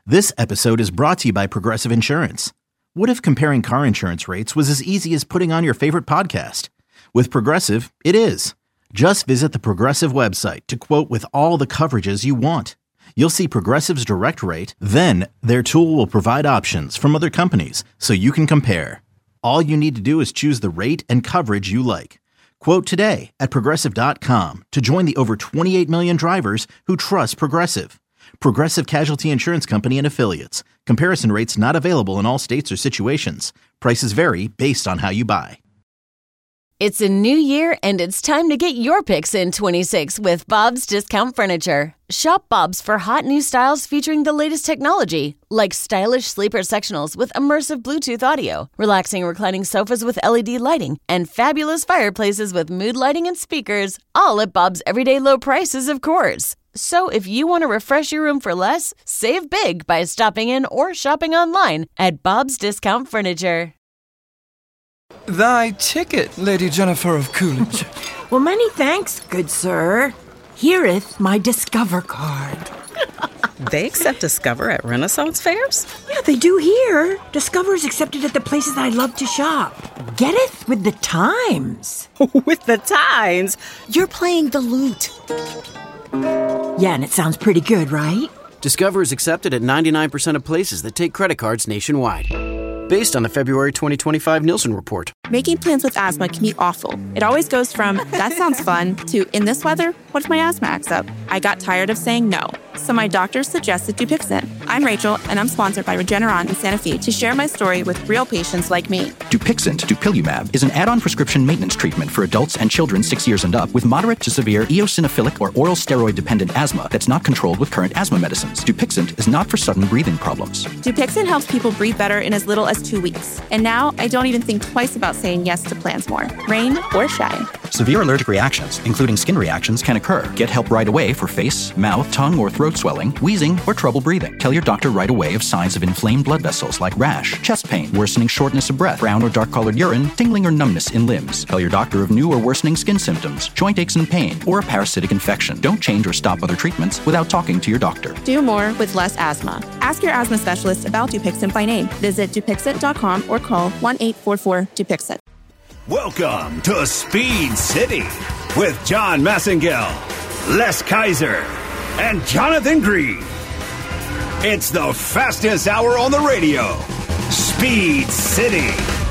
This episode is brought to you by Progressive Insurance. What if comparing car insurance rates was as easy as putting on your favorite podcast? With Progressive, it is. Just visit the Progressive website to quote with all the coverages you want. You'll see Progressive's direct rate, then their tool will provide options from other companies so you can compare. All you need to do is choose the rate and coverage you like. Quote today at Progressive.com to join the over 28 million drivers who trust Progressive. Progressive Casualty Insurance Company and Affiliates. Comparison rates not available in all states or situations. Prices vary based on how you buy. It's a new year, and it's time to get your picks in 26 with Bob's Discount Furniture. Shop Bob's for hot new styles featuring the latest technology, like stylish sleeper sectionals with immersive Bluetooth audio, relaxing reclining sofas with LED lighting, and fabulous fireplaces with mood lighting and speakers, all at Bob's everyday low prices, of course. So if you want to refresh your room for less, save big by stopping in or shopping online at Bob's Discount Furniture. Thy ticket, Lady Jennifer of Coolidge. Well, many thanks, good sir. Here'th my Discover card. They accept Discover at Renaissance fairs? Yeah, they do here. Discover's accepted at the places I love to shop. Getteth with the times. With the times? You're playing the lute. Yeah, and it sounds pretty good, right? Discover is accepted at 99% of places that take credit cards nationwide. Based on the February 2025 Nielsen report. Making plans with asthma can be awful. It always goes from, that sounds fun, to, in this weather, what if my asthma acts up? I got tired of saying no, so my doctor suggested Dupixent. I'm Rachel, and I'm sponsored by Regeneron in Santa Fe to share my story with real patients like me. Dupixent, dupilumab, is an add-on prescription maintenance treatment for adults and children 6 years and up with moderate to severe eosinophilic or oral steroid-dependent asthma that's not controlled with current asthma medicines. Dupixent is not for sudden breathing problems. Dupixent helps people breathe better in as little as 2 weeks. And now, I don't even think twice about saying yes to plans more, rain or shine. Severe allergic reactions, including skin reactions, can occur. Get help right away for face, mouth, tongue, or throat swelling, wheezing, or trouble breathing. Tell your doctor right away of signs of inflamed blood vessels like rash, chest pain, worsening shortness of breath, brown or dark-colored urine, tingling or numbness in limbs. Tell your doctor of new or worsening skin symptoms, joint aches and pain, or a parasitic infection. Don't change or stop other treatments without talking to your doctor. Do more with less asthma. Ask your asthma specialist about Dupixent by name. Visit Dupixent.com or call 1-844-DUPIXENT. Welcome to Speed City with John Massengel, Les Kaiser, and Jonathan Green. It's the fastest hour on the radio. Speed City.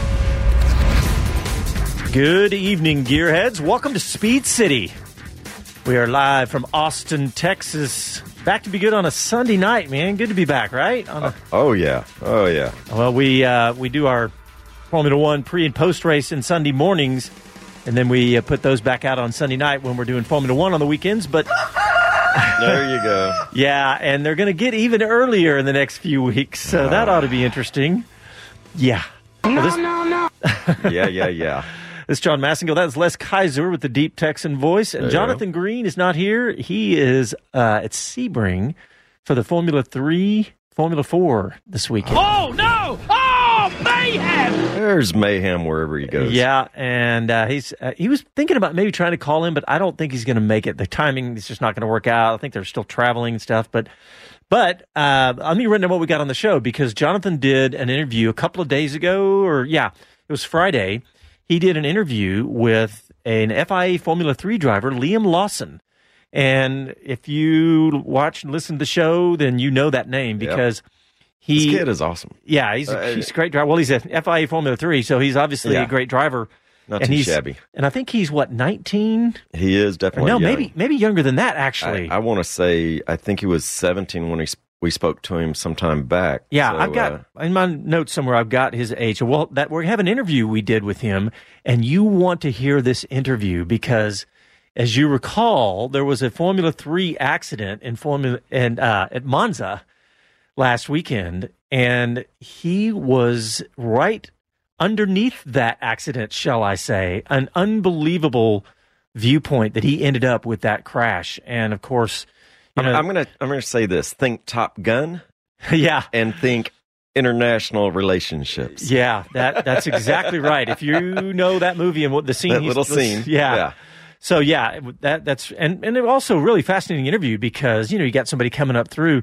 Good evening, gearheads. Welcome to Speed City. We are live from Austin, Texas. Back to be good on a Sunday night, man. Good to be back, right? Oh, yeah. Well, we do our Formula One pre- and post-race in Sunday mornings, and then we put those back out on Sunday night when we're doing Formula One on the weekends. But there you go. Yeah, and they're going to get even earlier in the next few weeks, so that ought to be interesting. Yeah. No. Yeah. This is John Massengel. That's Les Kaiser with the deep Texan voice. And Jonathan Green is not here. He is at Sebring for the Formula 3, Formula 4 this weekend. Oh, no! Oh, mayhem! There's mayhem wherever he goes. Yeah, and he was thinking about maybe trying to call in, but I don't think he's going to make it. The timing is just not going to work out. I think they're still traveling and stuff. But let me run down what we got on the show, because Jonathan did an interview a couple of days ago, it was Friday. He did an interview with an FIA Formula 3 driver, Liam Lawson. And if you watch and listen to the show, then you know that name, because this kid is awesome. Yeah, he's a great driver. Well, he's a FIA Formula 3, so he's obviously a great driver. Not too shabby. And I think he's, 19? He is definitely young. maybe younger than that, actually. I want to say, I think he was 17 when we spoke to him sometime back. Yeah, so, I've got, in my notes somewhere, I've got his age. Well, we have an interview we did with him, and you want to hear this interview because, as you recall, there was a Formula 3 accident at Monza last weekend, and he was right underneath that accident, shall I say. An unbelievable viewpoint that he ended up with that crash. And of course, I'm gonna say this: think Top Gun, yeah, and think international relationships. Yeah, that's exactly right. If you know that movie and what the scene, scene, yeah. So that's and it also really fascinating interview because you got somebody coming up through,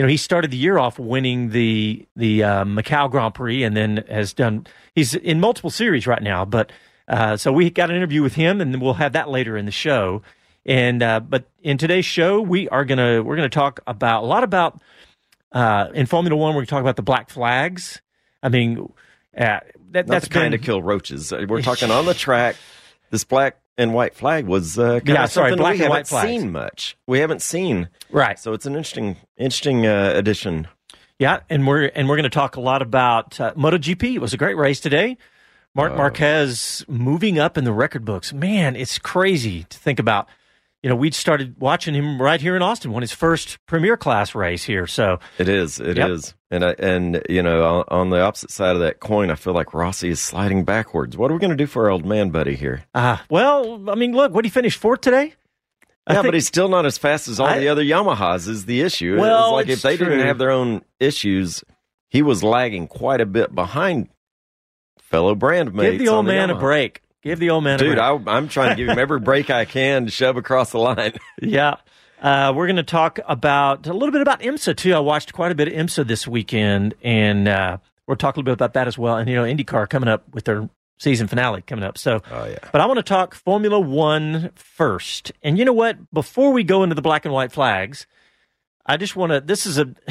he started the year off winning the Macau Grand Prix, and then he's in multiple series right now. But so we got an interview with him, and we'll have that later in the show. And but in today's show, we're gonna talk about a lot about in Formula One. We're gonna talk about the black flags. I mean, that's kind of kill roaches. We're talking on the track. This black and white flag was something black we and white haven't flags. seen much. We haven't seen right. So it's an interesting addition. Yeah, and we're going to talk a lot about MotoGP. It was a great race today. Marc Marquez moving up in the record books. Man, it's crazy to think about. We'd started watching him right here in Austin, won his first Premier Class race here. So it is. And on the opposite side of that coin, I feel like Rossi is sliding backwards. What are we going to do for our old man buddy here? Well, I mean, look, what did he finish fourth today? But he's still not as fast as all the other Yamahas is the issue. Well, it's like if they didn't have their own issues, he was lagging quite a bit behind fellow brand mates. Give the old man a break. Give the old man a break. Dude, I'm trying to give him every break I can to shove across the line. Yeah. We're going to talk a little bit about IMSA, too. I watched quite a bit of IMSA this weekend, and we'll talk a little bit about that as well. And, IndyCar coming up with their season finale coming up. So, But I want to talk Formula One first. And you know what? Before we go into the black and white flags, I just want to, this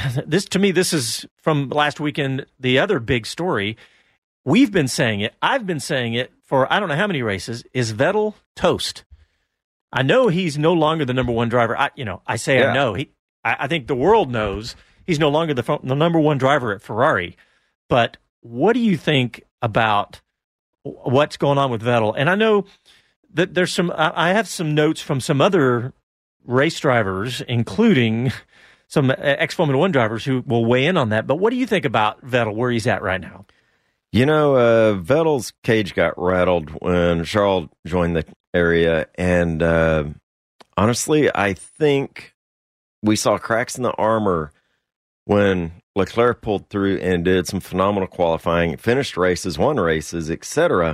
is from last weekend, the other big story. We've been saying it. I've been saying it for I don't know how many races. Is Vettel toast? I know he's no longer the number one driver. I know. I think the world knows he's no longer the number one driver at Ferrari. But what do you think about what's going on with Vettel? And I know that there's I have some notes from some other race drivers, including some ex-Formula One drivers who will weigh in on that. But what do you think about Vettel, where he's at right now? Vettel's cage got rattled when Charles joined the area, and honestly, I think we saw cracks in the armor when Leclerc pulled through and did some phenomenal qualifying, finished races, won races, etc.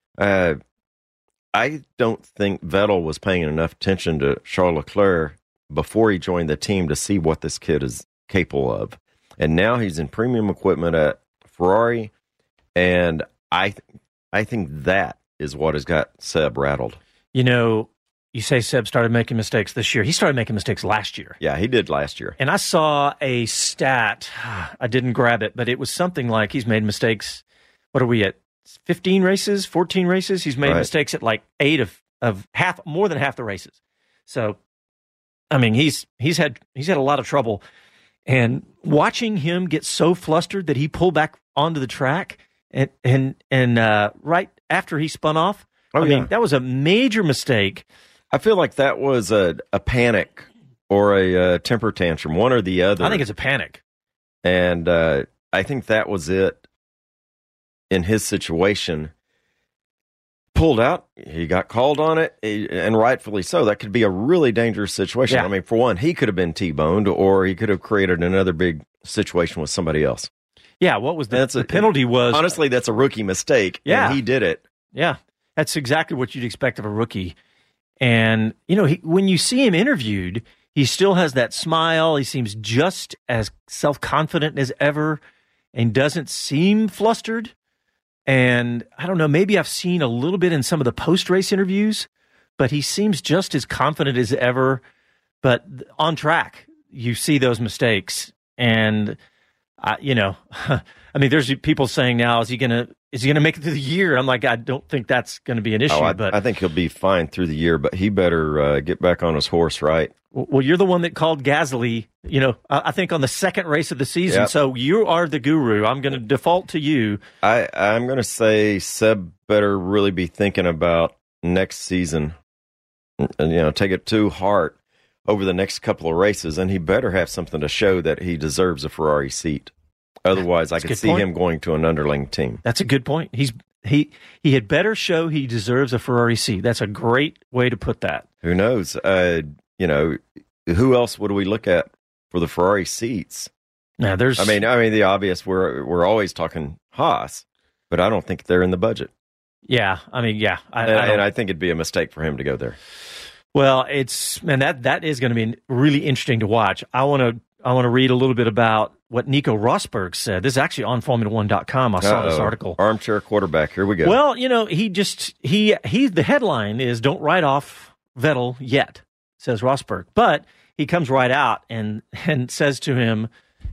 I don't think Vettel was paying enough attention to Charles Leclerc before he joined the team to see what this kid is capable of. And now he's in premium equipment at Ferrari, and I think that is what has got Seb rattled. You say Seb started making mistakes this year. He started making mistakes last year. Yeah, he did last year. And I saw a stat. I didn't grab it, but it was something like he's made mistakes. What are we at? 15 races, 14 races? He's made mistakes at like 8 of half, more than half the races. So, I mean, he's had a lot of trouble. And watching him get so flustered that he pulled back onto the track and right after he spun off, I mean, that was a major mistake. I feel like that was a panic or a temper tantrum, one or the other. I think it's a panic. And I think that was it in his situation. Pulled out, he got called on it, and rightfully so. That could be a really dangerous situation. Yeah. I mean, for one, he could have been T-boned, or he could have created another big situation with somebody else. Yeah, what was the penalty was... Honestly, that's a rookie mistake, and he did it. Yeah, that's exactly what you'd expect of a rookie. And, when you see him interviewed, he still has that smile. He seems just as self-confident as ever and doesn't seem flustered. And I don't know, maybe I've seen a little bit in some of the post-race interviews, but he seems just as confident as ever. But on track, you see those mistakes. And, I mean, there's people saying now, is he going to make it through the year? I'm like, I don't think that's going to be an issue. I think he'll be fine through the year, but he better get back on his horse, right? Well, you're the one that called Gasly, I think on the second race of the season. Yep. So you are the guru. I'm going to default to you. I'm going to say Seb better really be thinking about next season, take it to heart over the next couple of races, and he better have something to show that he deserves a Ferrari seat. Otherwise, I could see him going to an underling team. That's a good point. He had better show he deserves a Ferrari seat. That's a great way to put that. Who knows? Who else would we look at for the Ferrari seats? Now, I mean, the obvious. We're always talking Haas, but I don't think they're in the budget. Yeah, I mean, yeah, I think it'd be a mistake for him to go there. Well, that is going to be really interesting to watch. I want I want to read a little bit about what Nico Rosberg said. This is actually on Formula1.com. I saw this article. Armchair quarterback. Here we go. Well, the headline is "Don't write off Vettel yet," says Rosberg, but he comes right out and says to him,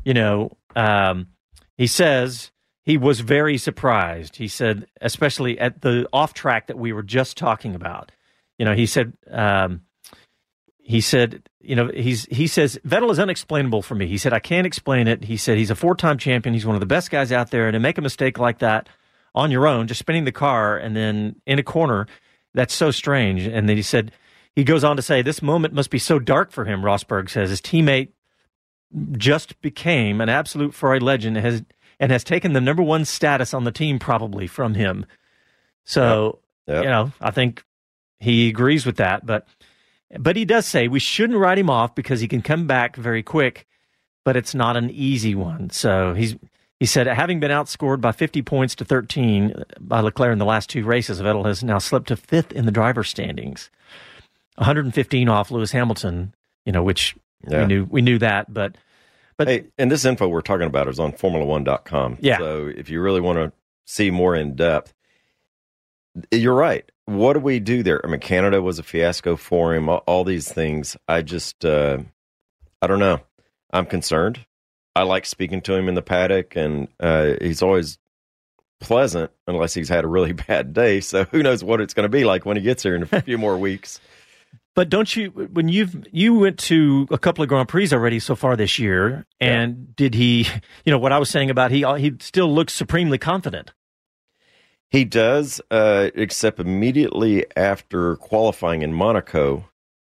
he says he was very surprised. He said, especially at the off track that we were just talking about. He said. He says, Vettel is unexplainable for me. He said, I can't explain it. He said, he's a 4-time champion. He's one of the best guys out there. And to make a mistake like that on your own, just spinning the car and then in a corner, that's so strange. And then he goes on to say, this moment must be so dark for him, Rosberg says. His teammate just became an absolute Ferrari legend and has taken the number one status on the team probably from him. So, I think he agrees with that. But he does say we shouldn't write him off because he can come back very quick, but it's not an easy one. So he said, having been outscored by 50 points to 13 by Leclerc in the last 2 races, Vettel has now slipped to 5th in the driver's standings, 115 off Lewis Hamilton. Which we knew that, but hey, and this info we're talking about is on Formula1.com. Yeah. So if you really want to see more in depth, you're right. What do we do there? I mean, Canada was a fiasco for him, all these things. I just, I don't know. I'm concerned. I like speaking to him in the paddock, and he's always pleasant unless he's had a really bad day. So who knows what it's going to be like when he gets here in a few more weeks. But don't you, when you went to a couple of Grand Prix already so far this year, and did he, what I was saying about he still looks supremely confident. He does, except immediately after qualifying in Monaco,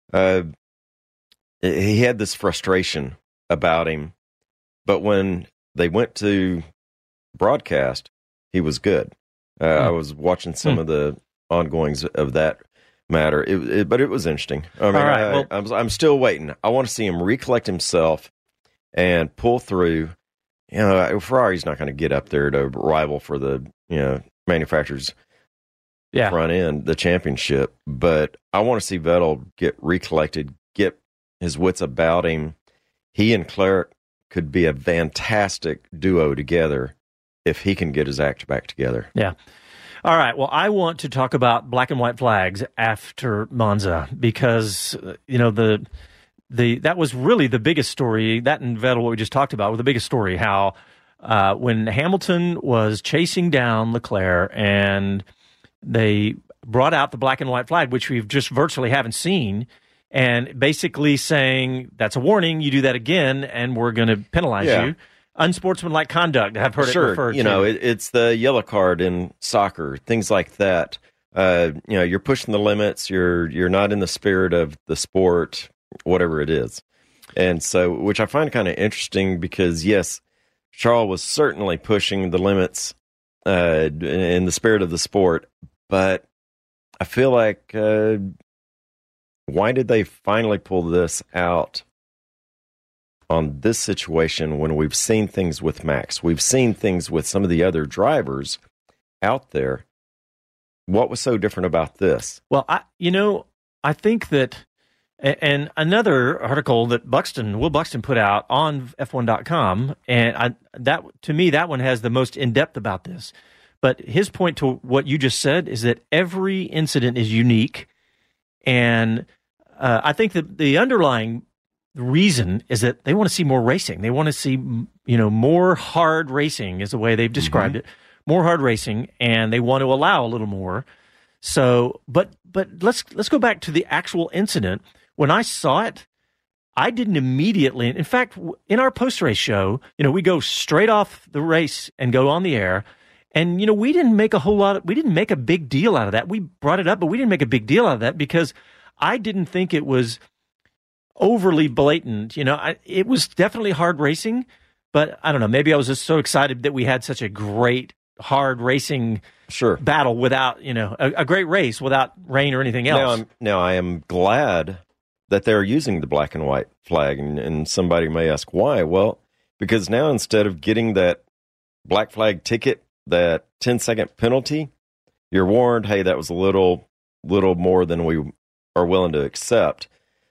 he had this frustration about him. But when they went to broadcast, he was good. I was watching some of the ongoings of that matter, but it was interesting. I mean, right, I'm still waiting. I want to see him recollect himself and pull through. Ferrari's not going to get up there to rival for the manufacturer's front end, the championship. But I want to see Vettel get recollected, get his wits about him. He and Leclerc could be a fantastic duo together if he can get his act back together. Yeah. All right. Well, I want to talk about black and white flags after Monza because, that was really the biggest story. That and Vettel, what we just talked about, was the biggest story, how when Hamilton was chasing down Leclerc and they brought out the black and white flag, which we've just virtually haven't seen, and basically saying, that's a warning, you do that again, and we're going to penalize you. Unsportsmanlike conduct, I've heard it referred to. It's the yellow card in soccer, things like that. You're pushing the limits, you're not in the spirit of the sport, whatever it is. And so, which I find kind of interesting because, yes, Charles was certainly pushing the limits in the spirit of the sport, but I feel like why did they finally pull this out on this situation when we've seen things with Max? We've seen things with some of the other drivers out there. What was so different about this? Well, I think that, and another article that Will Buxton put out on F1.com, and to me, that one has the most in-depth about this. But his point to what you just said is that every incident is unique, and I think that the underlying reason is that they want to see more racing. They want to see, more hard racing is the way they've described it. More hard racing, and they want to allow a little more. So, but let's go back to the actual incident. When I saw it, I didn't immediately. In fact, in our post-race show, we go straight off the race and go on the air. And, we didn't make we didn't make a big deal out of that. We brought it up, but we didn't make a big deal out of that because I didn't think it was overly blatant. It was definitely hard racing, but I don't know. Maybe I was just so excited that we had such a great hard racing battle without, a great race without rain or anything else. Now I am glad that they're using the black and white flag, and somebody may ask why. Well, because now instead of getting that black flag ticket, that 10-second penalty, you're warned, hey, that was a little more than we are willing to accept.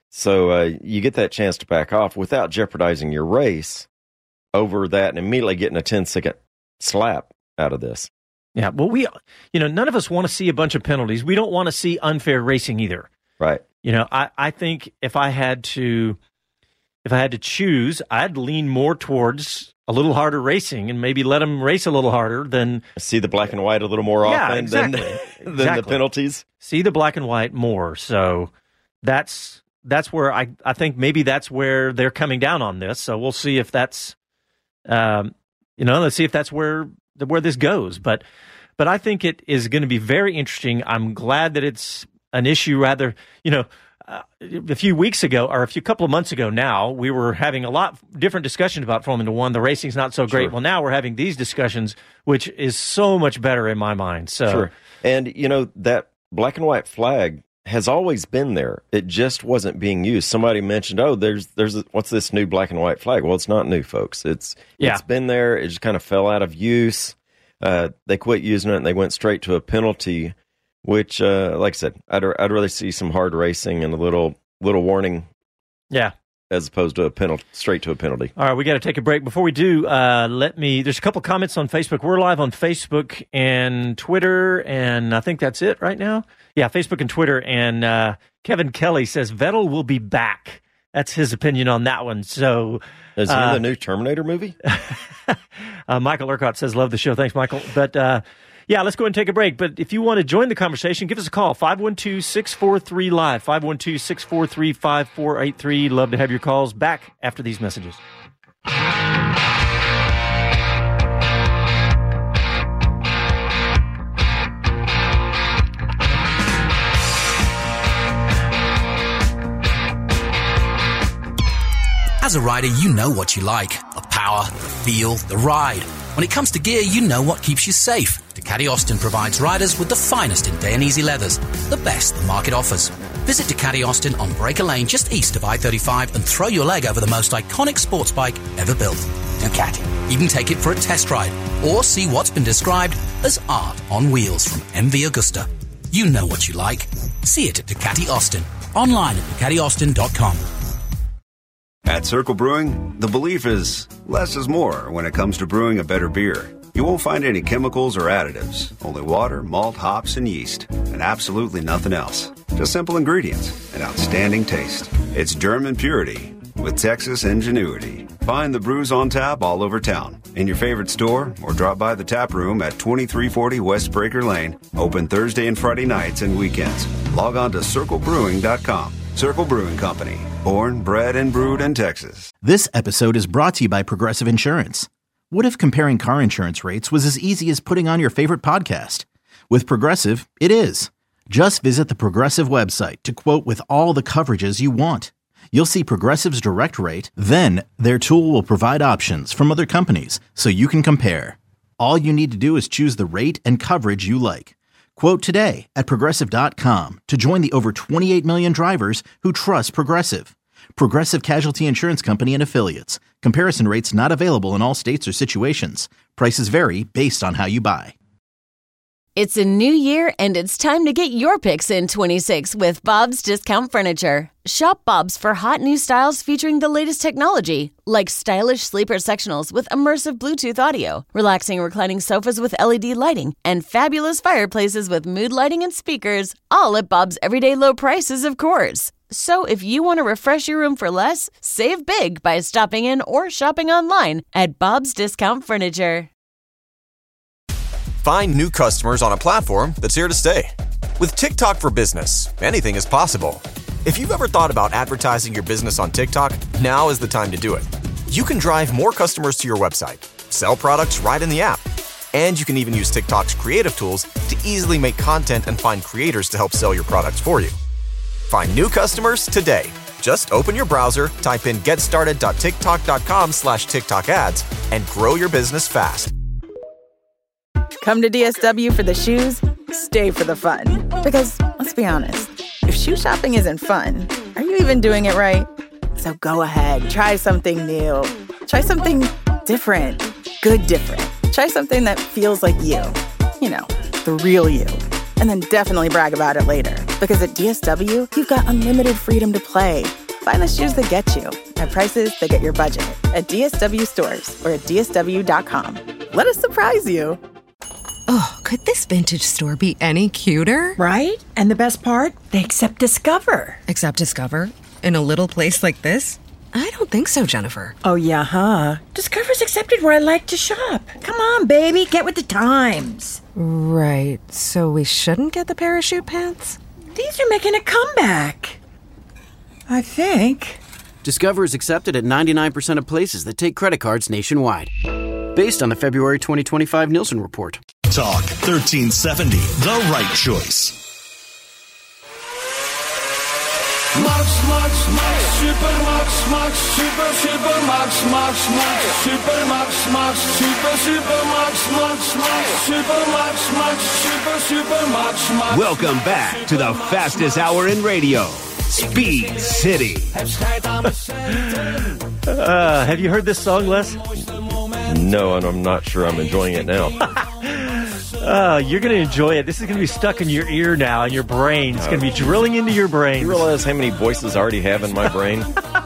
So you get that chance to back off without jeopardizing your race over that and immediately getting a 10-second slap out of this. Yeah, well, none of us want to see a bunch of penalties. We don't want to see unfair racing either. Right. I think if I had to choose, I'd lean more towards a little harder racing and maybe let them race a little harder than see the black and white a little more often than the penalties. See the black and white more. So that's where I think maybe that's where they're coming down on this. So we'll see if that's let's see if that's where this goes. But I think it is going to be very interesting. I'm glad that it's an issue rather, a few weeks ago or a couple of months ago now, we were having a lot different discussions about Formula One. The racing's not so great. Sure. Well, now we're having these discussions, which is so much better in my mind. So, sure. And, that black and white flag has always been there. It just wasn't being used. Somebody mentioned, what's this new black and white flag? Well, it's not new, folks. It's been there. It just kind of fell out of use. They quit using it and they went straight to a penalty, which, like I said, I'd rather see some hard racing and a little warning. Yeah. As opposed to straight to a penalty. All right, we got to take a break. Before we do, there's a couple comments on Facebook. We're live on Facebook and Twitter, and I think that's it right now. Yeah, Facebook and Twitter. And Kevin Kelly says Vettel will be back. That's his opinion on that one. So, is he in the new Terminator movie? Michael Urquhart says, love the show. Thanks, Michael. But yeah, let's go ahead and take a break. But if you want to join the conversation, give us a call, 512-643-LIVE, 512-643-5483. Love to have your calls. Back after these messages. As a rider, you know what you like. The power, the feel, the ride. When it comes to gear, you know what keeps you safe. Ducati Austin provides riders with the finest in Day and Easy leathers, the best the market offers. Visit Ducati Austin on Breaker Lane just east of I-35 and throw your leg over the most iconic sports bike ever built. Ducati. Even take it for a test ride or see what's been described as art on wheels from MV Agusta. You know what you like. See it at Ducati Austin. Online at DucatiAustin.com. At Circle Brewing, the belief is less is more when it comes to brewing a better beer. You won't find any chemicals or additives, only water, malt, hops, and yeast, and absolutely nothing else. Just simple ingredients and outstanding taste. It's German purity with Texas ingenuity. Find the brews on tap all over town, in your favorite store, or drop by the tap room at 2340 West Breaker Lane, open Thursday and Friday nights and weekends. Log on to circlebrewing.com. Circle Brewing Company, born, bred, and brewed in Texas. This episode is brought to you by Progressive Insurance. What if comparing car insurance rates was as easy as putting on your favorite podcast? With Progressive, it is. Just visit the Progressive website to quote with all the coverages you want. You'll see Progressive's direct rate, then their tool will provide options from other companies so you can compare. All you need to do is choose the rate and coverage you like. Quote today at Progressive.com to join the over 28 million drivers who trust Progressive. Progressive Casualty Insurance Company and Affiliates. Comparison rates not available in all states or situations. Prices vary based on how you buy. It's a new year, and it's time to get your picks in 26 with Bob's Discount Furniture. Shop Bob's for hot new styles featuring the latest technology, like stylish sleeper sectionals with immersive Bluetooth audio, relaxing reclining sofas with LED lighting, and fabulous fireplaces with mood lighting and speakers, all at Bob's everyday low prices, of course. So if you want to refresh your room for less, save big by stopping in or shopping online at Bob's Discount Furniture. Find new customers on a platform that's here to stay. With TikTok for Business, anything is possible. If you've ever thought about advertising your business on TikTok, now is the time to do it. You can drive more customers to your website, sell products right in the app, and you can even use TikTok's creative tools to easily make content and find creators to help sell your products for you. Find new customers today. Just open your browser, type in getstarted.tiktok.com/TikTok ads, and grow your business fast. Come to DSW for the shoes, stay for the fun. Because, let's be honest, if shoe shopping isn't fun, are you even doing it right? So go ahead, try something new. Try something different. Good different. Try something that feels like you. You know, the real you. And then definitely brag about it later. Because at DSW, you've got unlimited freedom to play. Find the shoes that get you at prices that get your budget at DSW stores or at DSW.com. Let us surprise you. Oh, could this vintage store be any cuter? Right? And the best part? They accept Discover. Accept Discover? In a little place like this? I don't think so, Jennifer. Oh, yeah, huh? Discover's accepted where I like to shop. Come on, baby, get with the times. Right, so we shouldn't get the parachute pants? These are making a comeback. I think. Discover is accepted at 99% of places that take credit cards nationwide. Based on the February 2025 Nielsen report. Talk 1370, the right choice. Max, super Max, super, super Max, super Max, super Max, super Max. Welcome back to the fastest hour in radio, Speed City. Have you heard this song, Les? No, and I'm not sure I'm enjoying it now. You're going to enjoy it. This is going to be stuck in your ear now, in your brain. It's going to be drilling into your brain. You realize how many voices I already have in my brain?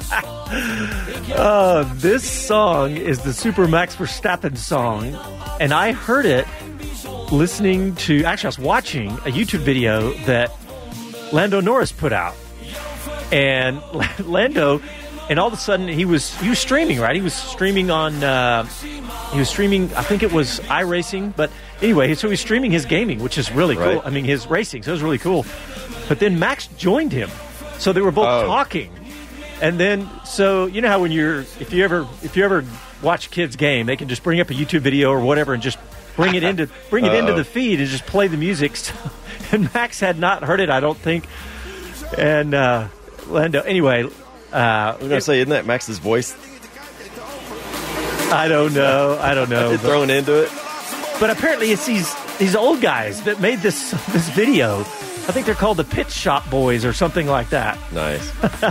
This song is the Super Max Verstappen song, and I heard it listening to... Actually, I was watching a YouTube video that Lando Norris put out. And Lando... And all of a sudden, he was streaming, right? He was streaming on, I think it was iRacing. But anyway, so he's streaming his gaming, which is really cool. Right. I mean, his racing, so it was really cool. But then Max joined him. So they were both talking. And then, so you know how when if you ever watch kids game, they can just bring up a YouTube video or whatever and just bring it into the feed and just play the music. And Max had not heard it, I don't think. And Lando, anyway... I was going to say, isn't that Max's voice? I don't know. Thrown into it. But apparently it's these old guys that made this video. I think they're called the Pit Shop Boys or something like that. Nice.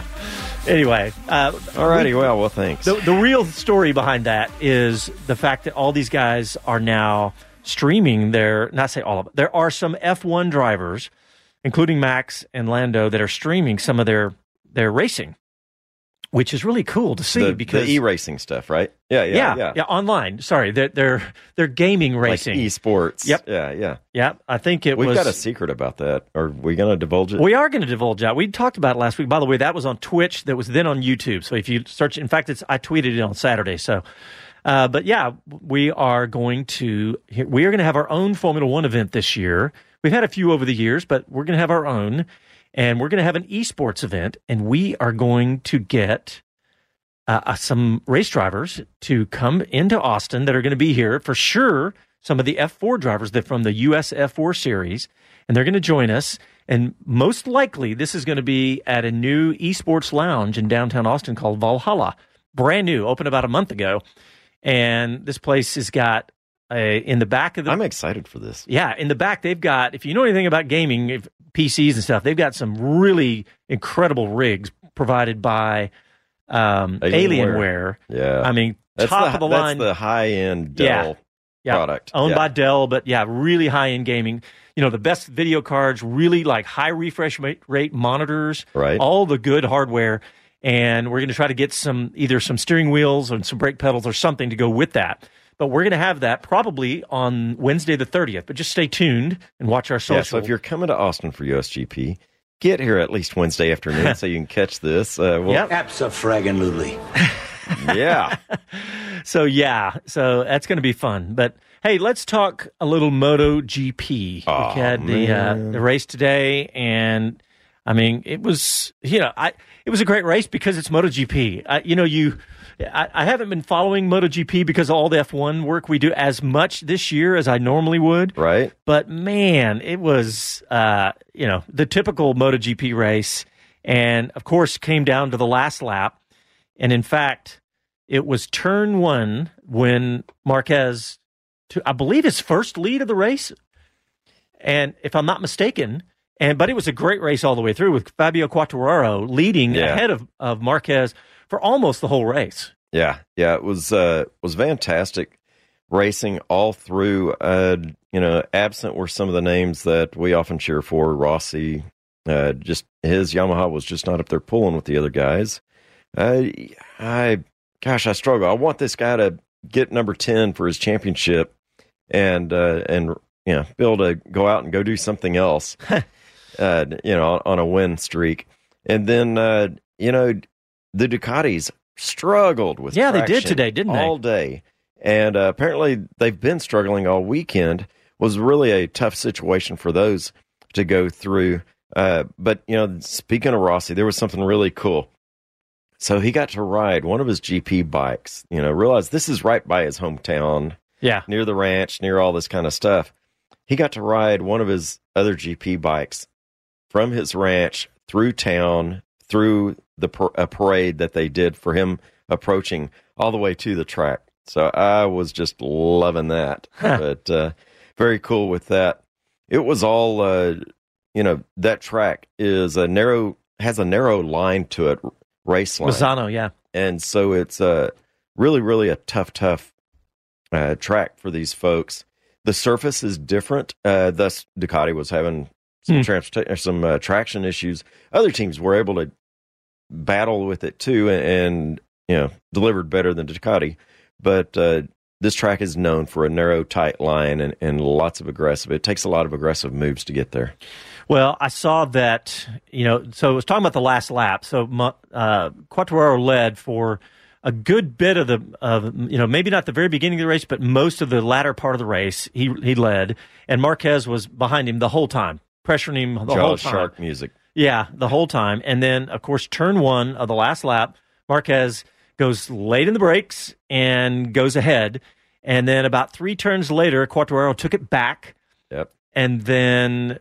Anyway. Alrighty, well, thanks. The real story behind that is the fact that all these guys are now streaming not say all of it, there are some F1 drivers, including Max and Lando, that are streaming some of their racing. Which is really cool to see because the e-racing stuff, right? Yeah. Online. Sorry, they're gaming racing, like esports. Yep. Yeah. I think we've got a secret about that. Are we going to divulge it? We are going to divulge that. We talked about it last week. By the way, that was on Twitch. That was then on YouTube. So if you search, in fact, I tweeted it on Saturday. So, but yeah, we are going to have our own Formula One event this year. We've had a few over the years, but we're going to have our own. And we're going to have an esports event, and we are going to get some race drivers to come into Austin that are going to be here for sure. Some of the F4 drivers that from the US F4 series, and they're going to join us. And most likely, this is going to be at a new esports lounge in downtown Austin called Valhalla, brand new, opened about a month ago. And this place has got in the back of the... I'm excited for this. Yeah, in the back, they've got, if you know anything about gaming, PCs and stuff, they've got some really incredible rigs provided by Alienware. Yeah. I mean, top of the line. That's the high-end Dell product. Owned by Dell, but really high-end gaming. You know, the best video cards, really like high refresh rate monitors, right? All the good hardware. And we're going to try to get either some steering wheels and some brake pedals or something to go with that. But we're going to have that probably on Wednesday the 30th. But just stay tuned and watch our social. Yeah, so if you're coming to Austin for USGP, get here at least Wednesday afternoon so you can catch this. Abso-fraggin-lutely. Yeah. So that's going to be fun. But hey, let's talk a little MotoGP. We had the race today, and I mean, it was it was a great race because it's MotoGP. I haven't been following MotoGP because of all the F1 work we do as much this year as I normally would. Right. But man, it was, the typical MotoGP race. And of course, came down to the last lap. And in fact, it was turn one when Marquez, I believe his first lead of the race. And if I'm not mistaken, but it was a great race all the way through with Fabio Quartararo leading ahead of Marquez for almost the whole race. Yeah, it was fantastic racing all through. Absent were some of the names that we often cheer for: Rossi, Just his Yamaha was just not up there pulling with the other guys. I struggle. I want this guy to get number 10 for his championship and be able to go out and go do something else, on a win streak. And then, the Ducatis struggled with they did traction today, didn't they? All day. And apparently they've been struggling all weekend. Was really a tough situation for those to go through. But, speaking of Rossi, there was something really cool. So he got to ride one of his GP bikes, realize this is right by his hometown. Yeah. Near the ranch, near all this kind of stuff. He got to ride one of his other GP bikes from his ranch through town, through a parade that they did for him approaching all the way to the track. So I was just loving that. But very cool with that. It was all, that track has a narrow line to it, race line. Lozano, yeah. And so it's really, really a tough track for these folks. The surface is different. Thus, Ducati was having some traction issues. Other teams were able to battle with it too, and delivered better than Ducati. But this track is known for a narrow, tight line and lots of aggressive. It takes a lot of aggressive moves to get there. Well, I saw that, so it was talking about the last lap. So Quartararo led for a good bit of maybe not the very beginning of the race, but most of the latter part of the race. He led, and Marquez was behind him the whole time, pressuring him the whole time. Shark music. Yeah, the whole time. And then, of course, turn one of the last lap, Marquez goes late in the brakes and goes ahead. And then about 3 turns later, Quartararo took it back. Yep. And then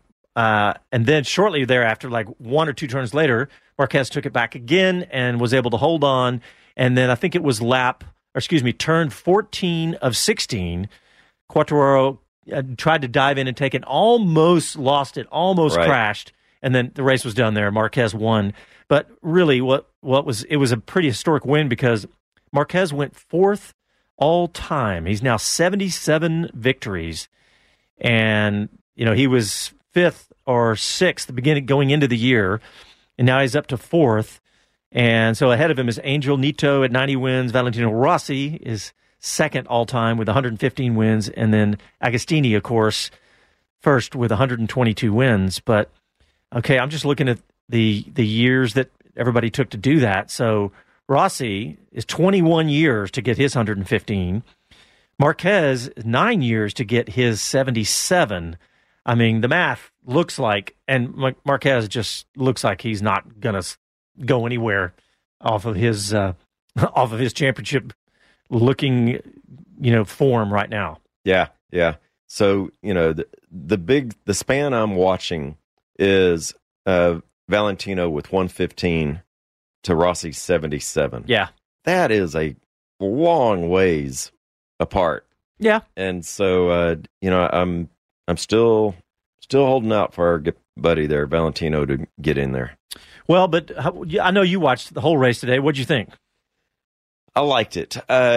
shortly thereafter, like 1 or 2 turns later, Marquez took it back again and was able to hold on. And then I think it was turn 14 of 16. Quartararo tried to dive in and take it, almost lost it, almost crashed. And then the race was done there. Marquez won. But really, it was a pretty historic win because Marquez went 4th all time. He's now 77 victories. And, he was 5th or 6th going into the year. And now he's up to 4th. And so ahead of him is Angel Nieto at 90 wins. Valentino Rossi is 2nd all time with 115 wins. And then Agostini, of course, 1st with 122 wins. But, okay, I'm just looking at the years that everybody took to do that. So Rossi is 21 years to get his 115. Marquez, 9 years to get his 77. I mean, the math looks like, and Marquez just looks like he's not going to go anywhere off of his championship looking, form right now. Yeah. So, the span I'm watching is Valentino with 115 to Rossi's 77. Yeah. That is a long ways apart. Yeah. And so, I'm still holding out for our good buddy there, Valentino, to get in there. Well, but I know you watched the whole race today. What'd you think? I liked it.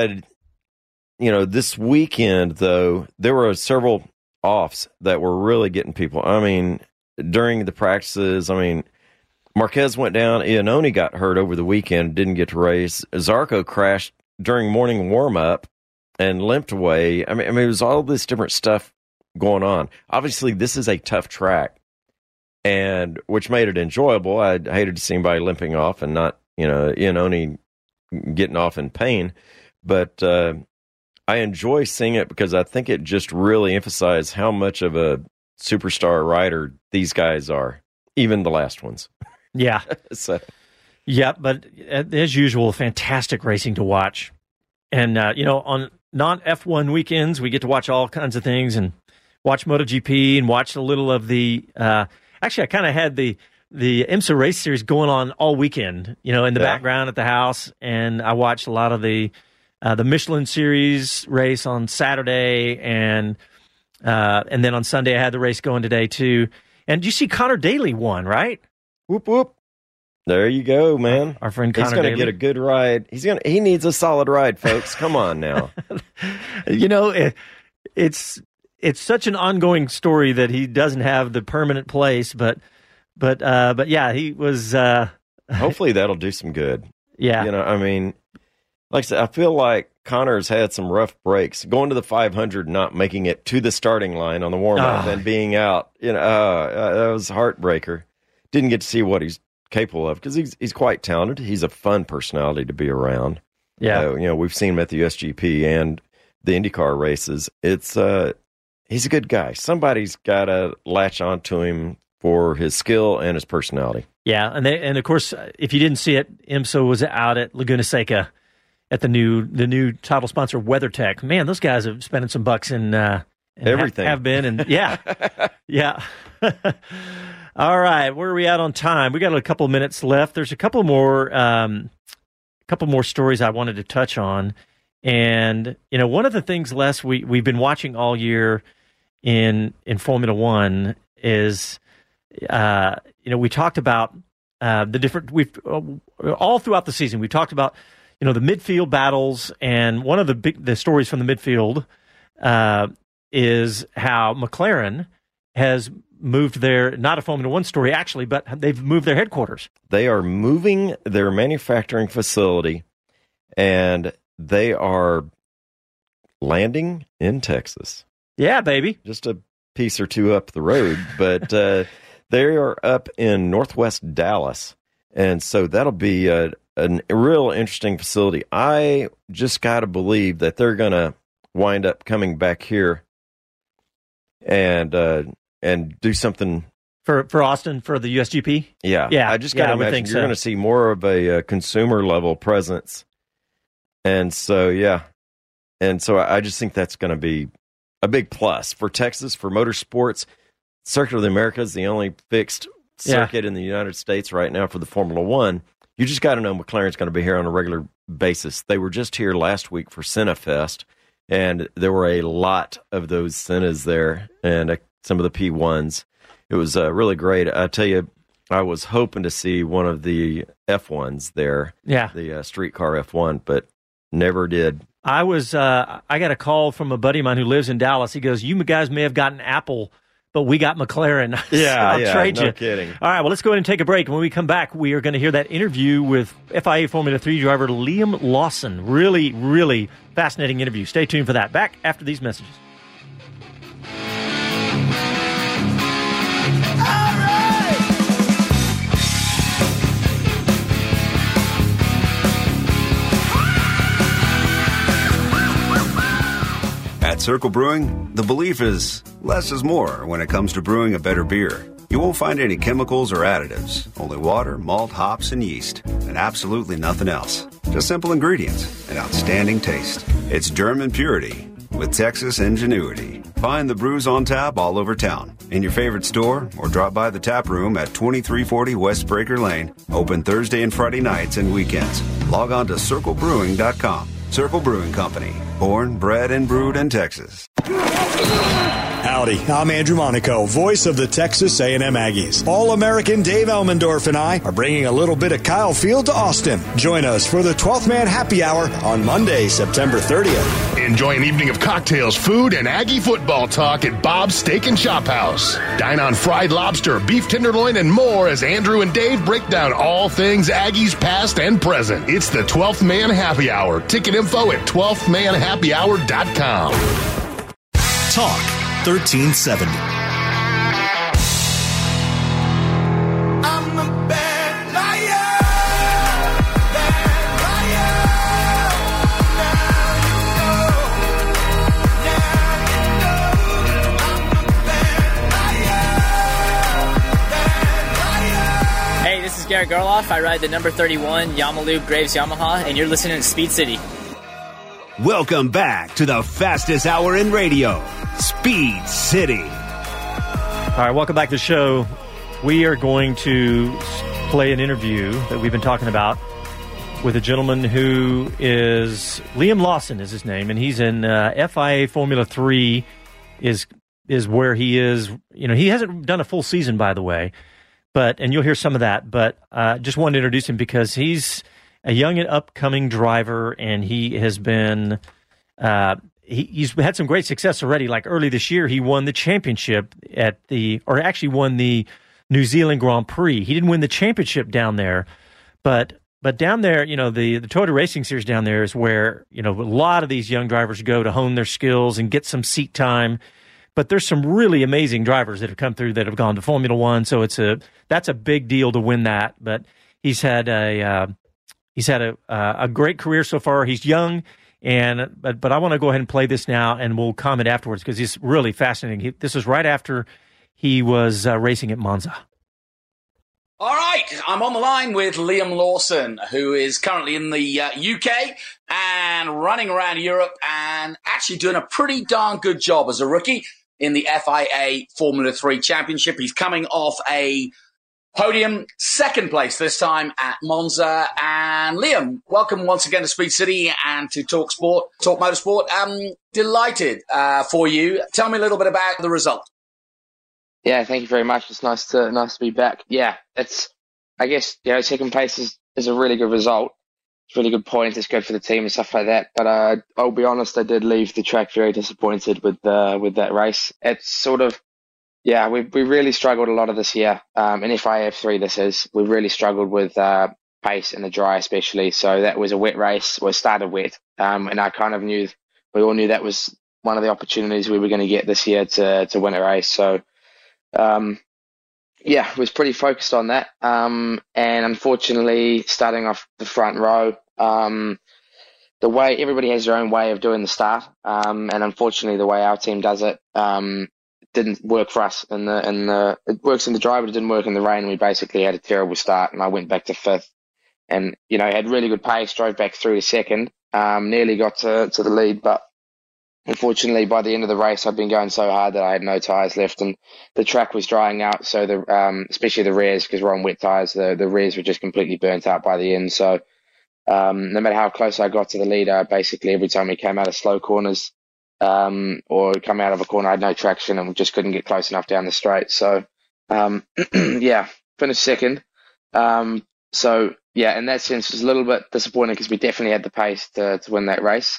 This weekend, though, there were several offs that were really getting people. I mean, during the practices, Marquez went down. Iannone got hurt over the weekend, didn't get to race. Zarco crashed during morning warm-up and limped away. I mean, it was all this different stuff going on. Obviously, this is a tough track, and which made it enjoyable. I hated to see anybody limping off and not, Iannone getting off in pain. But I enjoy seeing it because I think it just really emphasized how much of a superstar rider these guys are, even the last ones. Yeah. So. Yeah, but as usual, fantastic racing to watch. And, on non-F1 weekends, we get to watch all kinds of things and watch MotoGP and watch a little of the actually, I kind of had the IMSA race series going on all weekend, in the background at the house. And I watched a lot of the Michelin series race on Saturday. And then on Sunday, I had the race going today, too. And you see Connor Daly won, right? Whoop, whoop. There you go, man. Our friend Connor He's going Daly. to get a good ride. He needs a solid ride, folks. Come on now. It's such an ongoing story that he doesn't have the permanent place, but But yeah, he was. Hopefully that'll do some good. Yeah. I mean, like I said, I feel like Connor's had some rough breaks. Going to the 500, not making it to the starting line on the warm-up and being out, that was a heartbreaker. Didn't get to see what he's capable of because he's quite talented. He's a fun personality to be around. Yeah. We've seen him at the SGP and the IndyCar races. He's a good guy. Somebody's got to latch onto him for his skill and his personality. Yeah, and of course, if you didn't see it, IMSA was out at Laguna Seca at the new title sponsor WeatherTech. Man, those guys are spending some bucks in everything. Have been, and yeah. All right, where are we at on time? We got a couple of minutes left. There's a couple more stories I wanted to touch on, and one of the things, Les, we've been watching all year in Formula One is. We talked about the different. We've all throughout the season. We talked about the midfield battles, and one of the stories from the midfield is how McLaren has moved their, not a Formula One story actually, but they've moved their headquarters. They are moving their manufacturing facility, and they are landing in Texas. Yeah, baby, just a piece or two up the road, but. They are up in northwest Dallas, and so that'll be a real interesting facility. I just got to believe that they're going to wind up coming back here and do something for Austin for the USGP. Yeah. I just got to imagine you're going to see more of a consumer level presence, and so I just think that's going to be a big plus for Texas, for motorsports. Circuit of the Americas is the only fixed circuit in the United States right now for the Formula One. You just got to know McLaren's going to be here on a regular basis. They were just here last week for Senna Fest, and there were a lot of those Sennas there and some of the P1s. It was really great. I tell you, I was hoping to see one of the F1s there, the streetcar F1, but never did. I got a call from a buddy of mine who lives in Dallas. He goes, "You guys may have gotten Apple, but we got McLaren." I'll trade you. No kidding. All right, well, let's go ahead and take a break. When we come back, we are going to hear that interview with FIA Formula 3 driver Liam Lawson. Really, really fascinating interview. Stay tuned for that. Back after these messages. At Circle Brewing, the belief is less is more when it comes to brewing a better beer. You won't find any chemicals or additives, only water, malt, hops, and yeast, and absolutely nothing else. Just simple ingredients and outstanding taste. It's German purity with Texas ingenuity. Find the brews on tap all over town, in your favorite store, or drop by the tap room at 2340 West Breaker Lane, open Thursday and Friday nights and weekends. Log on to circlebrewing.com. Circle Brewing Company, born, bred, and brewed in Texas. Howdy, I'm Andrew Monaco, voice of the Texas A&M Aggies. All-American Dave Elmendorf and I are bringing a little bit of Kyle Field to Austin. Join us for the 12th Man Happy Hour on Monday, September 30th. Enjoy an evening of cocktails, food, and Aggie football talk at Bob's Steak and Shop House. Dine on fried lobster, beef tenderloin, and more as Andrew and Dave break down all things Aggies past and present. It's the 12th Man Happy Hour. Ticket info at 12thmanhappyhour.com. Talk 1370. I'm a bad liar. Hey, this is Garrett Garloff. I ride the number 31 Yamalube Graves Yamaha, and you're listening to Speed City. Welcome back to the fastest hour in radio, Speed City. All right, welcome back to the show. We are going to play an interview that we've been talking about with a gentleman who is Liam Lawson is his name, and he's in FIA Formula 3 is where he is. You know, he hasn't done a full season, by the way, and you'll hear some of that. But just wanted to introduce him because he's a young and upcoming driver, and he has been he's had some great success already. Like early this year, he won the championship won the New Zealand Grand Prix. He didn't win the championship down there, but down there, the Toyota Racing Series down there is where, a lot of these young drivers go to hone their skills and get some seat time. But there's some really amazing drivers that have come through that have gone to Formula One. So that's a big deal to win that. But he's had a great career so far. He's young, but I want to go ahead and play this now, and we'll comment afterwards because it's really fascinating. This was right after he was racing at Monza. All right, I'm on the line with Liam Lawson, who is currently in the UK and running around Europe and actually doing a pretty darn good job as a rookie in the FIA Formula 3 Championship. He's coming off a podium, second place this time at Monza. And Liam, welcome once again to Speed City and to Talk Motorsport. Delighted for you. Tell me a little bit about the result. Yeah, thank you very much. It's nice to be back. Yeah, I guess second place is a really good result. It's a really good point. It's good for the team and stuff like that. But I'll be honest, I did leave the track very disappointed with that race. It's sort of we really struggled a lot of this year. In FIF3, we've really struggled with pace in the dry, especially. So that was a wet race. Well, it started wet, and I kind of we all knew that was one of the opportunities we were going to get this year to win a race. So. Was pretty focused on that. And unfortunately, starting off the front row, the way everybody has their own way of doing the start. And unfortunately, the way our team does it, didn't work for us. It works in the dry, but it didn't work in the rain. We basically had a terrible start, and I went back to fifth. And had really good pace, drove back through to second, nearly got to the lead, but. Unfortunately, by the end of the race, I'd been going so hard that I had no tyres left, and the track was drying out. So especially the rears, because we're on wet tyres, the rears were just completely burnt out by the end. So no matter how close I got to the leader, basically every time we came out of slow corners or come out of a corner, I had no traction and just couldn't get close enough down the straight. So finished second. In that sense, it was a little bit disappointing because we definitely had the pace to win that race.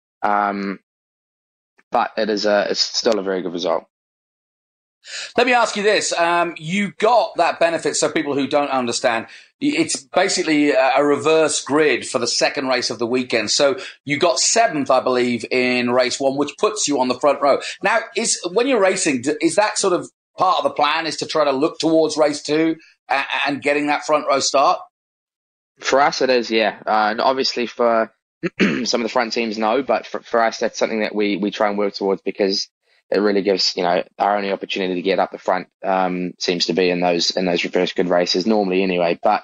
But it's still a very good result. Let me ask you this. You got that benefit, so people who don't understand, it's basically a reverse grid for the second race of the weekend. So you got seventh, I believe, in race one, which puts you on the front row. Now, when you're racing, is that sort of part of the plan, is to try to look towards race two and getting that front row start? For us, it is, yeah. And obviously for some of the front teams, no, but for us, that's something that we try and work towards because it really gives, our only opportunity to get up the front seems to be in those reverse good races normally anyway. But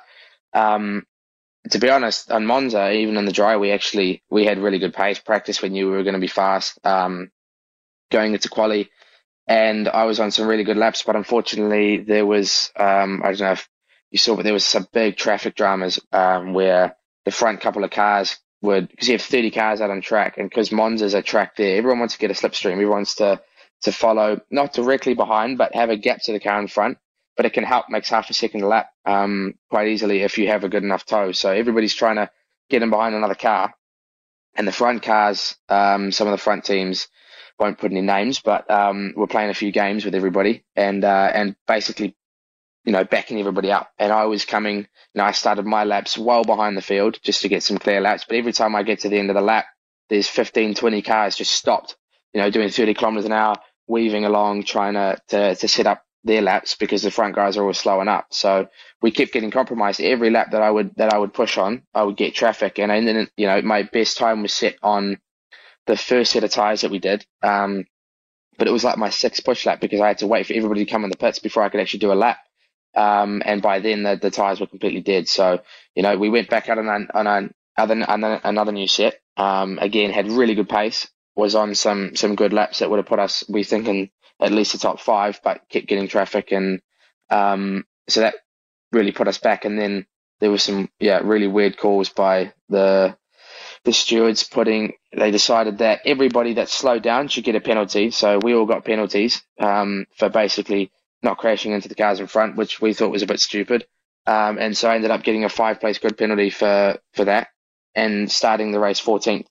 to be honest, on Monza, even in the dry, we had really good pace. Practice, we knew we were going to be fast going into quali, and I was on some really good laps. But unfortunately, there was I don't know if you saw, but there was some big traffic dramas where the front couple of cars because you have 30 cars out on track, and because Monza's a track there, everyone wants to get a slipstream. Everyone wants to follow, not directly behind, but have a gap to the car in front. But it can help, makes half a second a lap quite easily if you have a good enough tow. So everybody's trying to get in behind another car. And the front cars, some of the front teams, won't put any names, but we're playing a few games with everybody and basically, backing everybody up. And I was coming, I started my laps well behind the field just to get some clear laps. But every time I get to the end of the lap, there's 15, 20 cars just stopped, doing 30 kilometers an hour, weaving along, trying to set up their laps because the front guys are always slowing up. So we kept getting compromised. Every lap that I would push on, I would get traffic. And then, my best time was set on the first set of tires that we did. But it was like my sixth push lap because I had to wait for everybody to come in the pits before I could actually do a lap. And by then the tires were completely dead. So, we went back out on another new set. Again, had really good pace, was on some good laps that would have put us, we think, in at least the top five, but kept getting traffic. And, so that really put us back. And then there was some, really weird calls by the stewards they decided that everybody that slowed down should get a penalty. So we all got penalties, for basically not crashing into the cars in front, which we thought was a bit stupid. And so I ended up getting a 5-place grid penalty for that and starting the race 14th.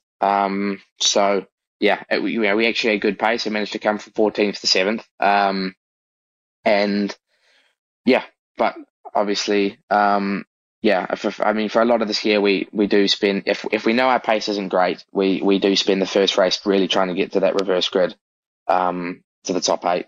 We actually had good pace. I managed to come from 14th to 7th. And Yeah, but obviously, for a lot of this year, we do spin, if we know our pace isn't great, we do spend the first race really trying to get to that reverse grid, to the top 8.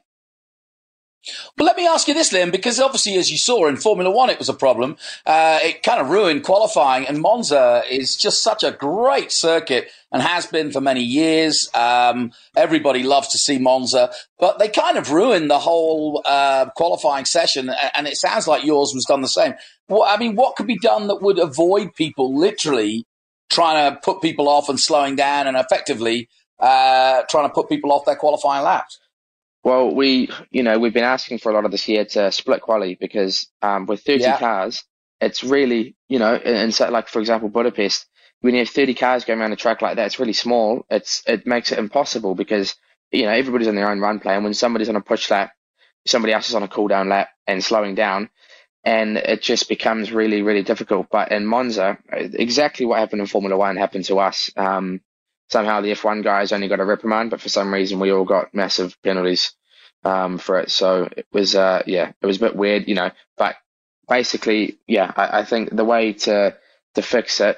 Well, let me ask you this, Liam, because obviously, as you saw in Formula One, it was a problem. It kind of ruined qualifying, and Monza is just such a great circuit and has been for many years. Everybody loves to see Monza, but they kind of ruined the whole qualifying session, and it sounds like yours was done the same. What could be done that would avoid people literally trying to put people off and slowing down and effectively trying to put people off their qualifying laps? Well, we've been asking for a lot of this year to split quali because with 30 cars, it's really, and so like, for example, Budapest, when you have 30 cars going around a track like that, it's really small. It makes it impossible because, everybody's on their own run play. And when somebody's on a push lap, somebody else is on a cool down lap and slowing down, and it just becomes really, really difficult. But in Monza, exactly what happened in Formula One happened to us. Somehow the F1 guys only got a reprimand, but for some reason we all got massive penalties for it. So it was a bit weird, but basically, I think the way to fix it,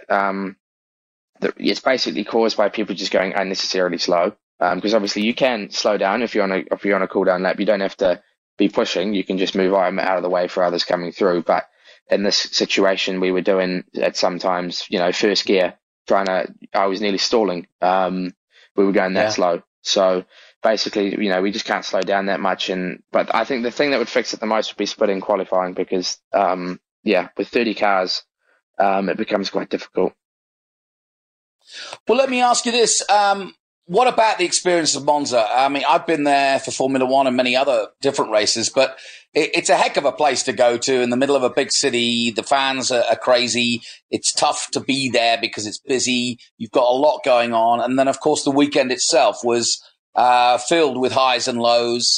it's basically caused by people just going unnecessarily slow. Because obviously you can slow down if you're on a cool down lap. You don't have to be pushing. You can just move out of the way for others coming through. But in this situation, we were doing at sometimes, first gear. I was nearly stalling. We were going that slow. So basically, we just can't slow down that much. But I think the thing that would fix it the most would be splitting qualifying because, with 30 cars, it becomes quite difficult. Well, let me ask you this. What about the experience of Monza? I've been there for Formula One and many other different races, but it's a heck of a place to go to in the middle of a big city. The fans are crazy. It's tough to be there because it's busy. You've got a lot going on. And then, of course, the weekend itself was filled with highs and lows.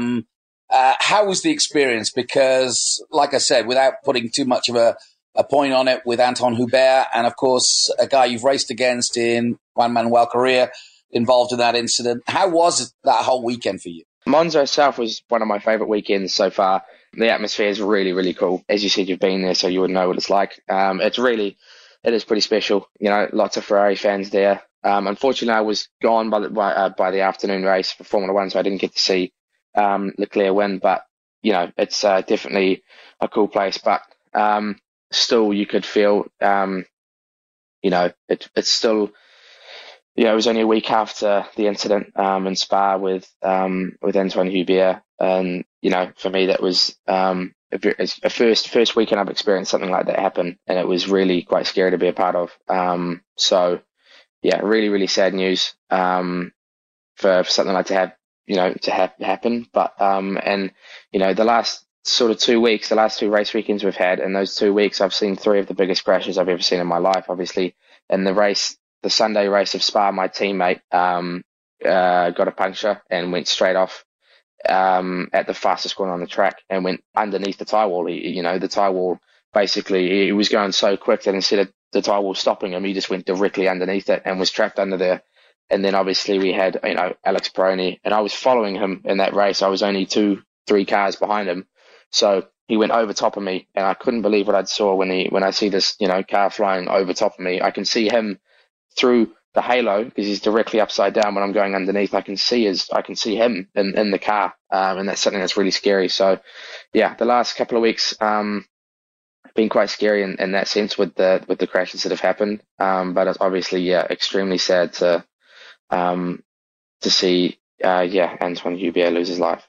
How was the experience? Because, like I said, without putting too much of a point on it, with Anton Hubert and, of course, a guy you've raced against in Juan Manuel Correa, involved in that incident. How was that whole weekend for you? Monza itself was one of my favorite weekends so far. The atmosphere is really, really cool. As you said, you've been there, so you would know what it's like. It is pretty special. Lots of Ferrari fans there. Unfortunately, I was gone by the afternoon race for Formula One, so I didn't get to see Leclerc win. But it's definitely a cool place. But still, you could feel, it's still. It was only a week after the incident in Spa with Anton Hubert, and for me that was a first weekend I've experienced something like that happen, and it was really quite scary to be a part of. Really, really sad news for something like to happen. But the last sort of 2 weeks, the last 2 race weekends we've had, in those 2 weeks I've seen 3 of the biggest crashes I've ever seen in my life. Obviously, in the Sunday race of Spa, my teammate got a puncture and went straight off at the fastest corner on the track and went underneath the tyre wall. The tyre wall, basically, he was going so quick that instead of the tyre wall stopping him, he just went directly underneath it and was trapped under there. And then obviously we had, Alex Peroni, and I was following him in that race. I was only 2-3 cars behind him. So he went over top of me, and I couldn't believe what I saw when I see this, car flying over top of me. I can see him through the halo because he's directly upside down when I'm going underneath. I can see him in the car, and that's something that's really scary. So, the last couple of weeks have been quite scary in that sense with the crashes that have happened. But it's obviously extremely sad to see Anton Hubert lose his life.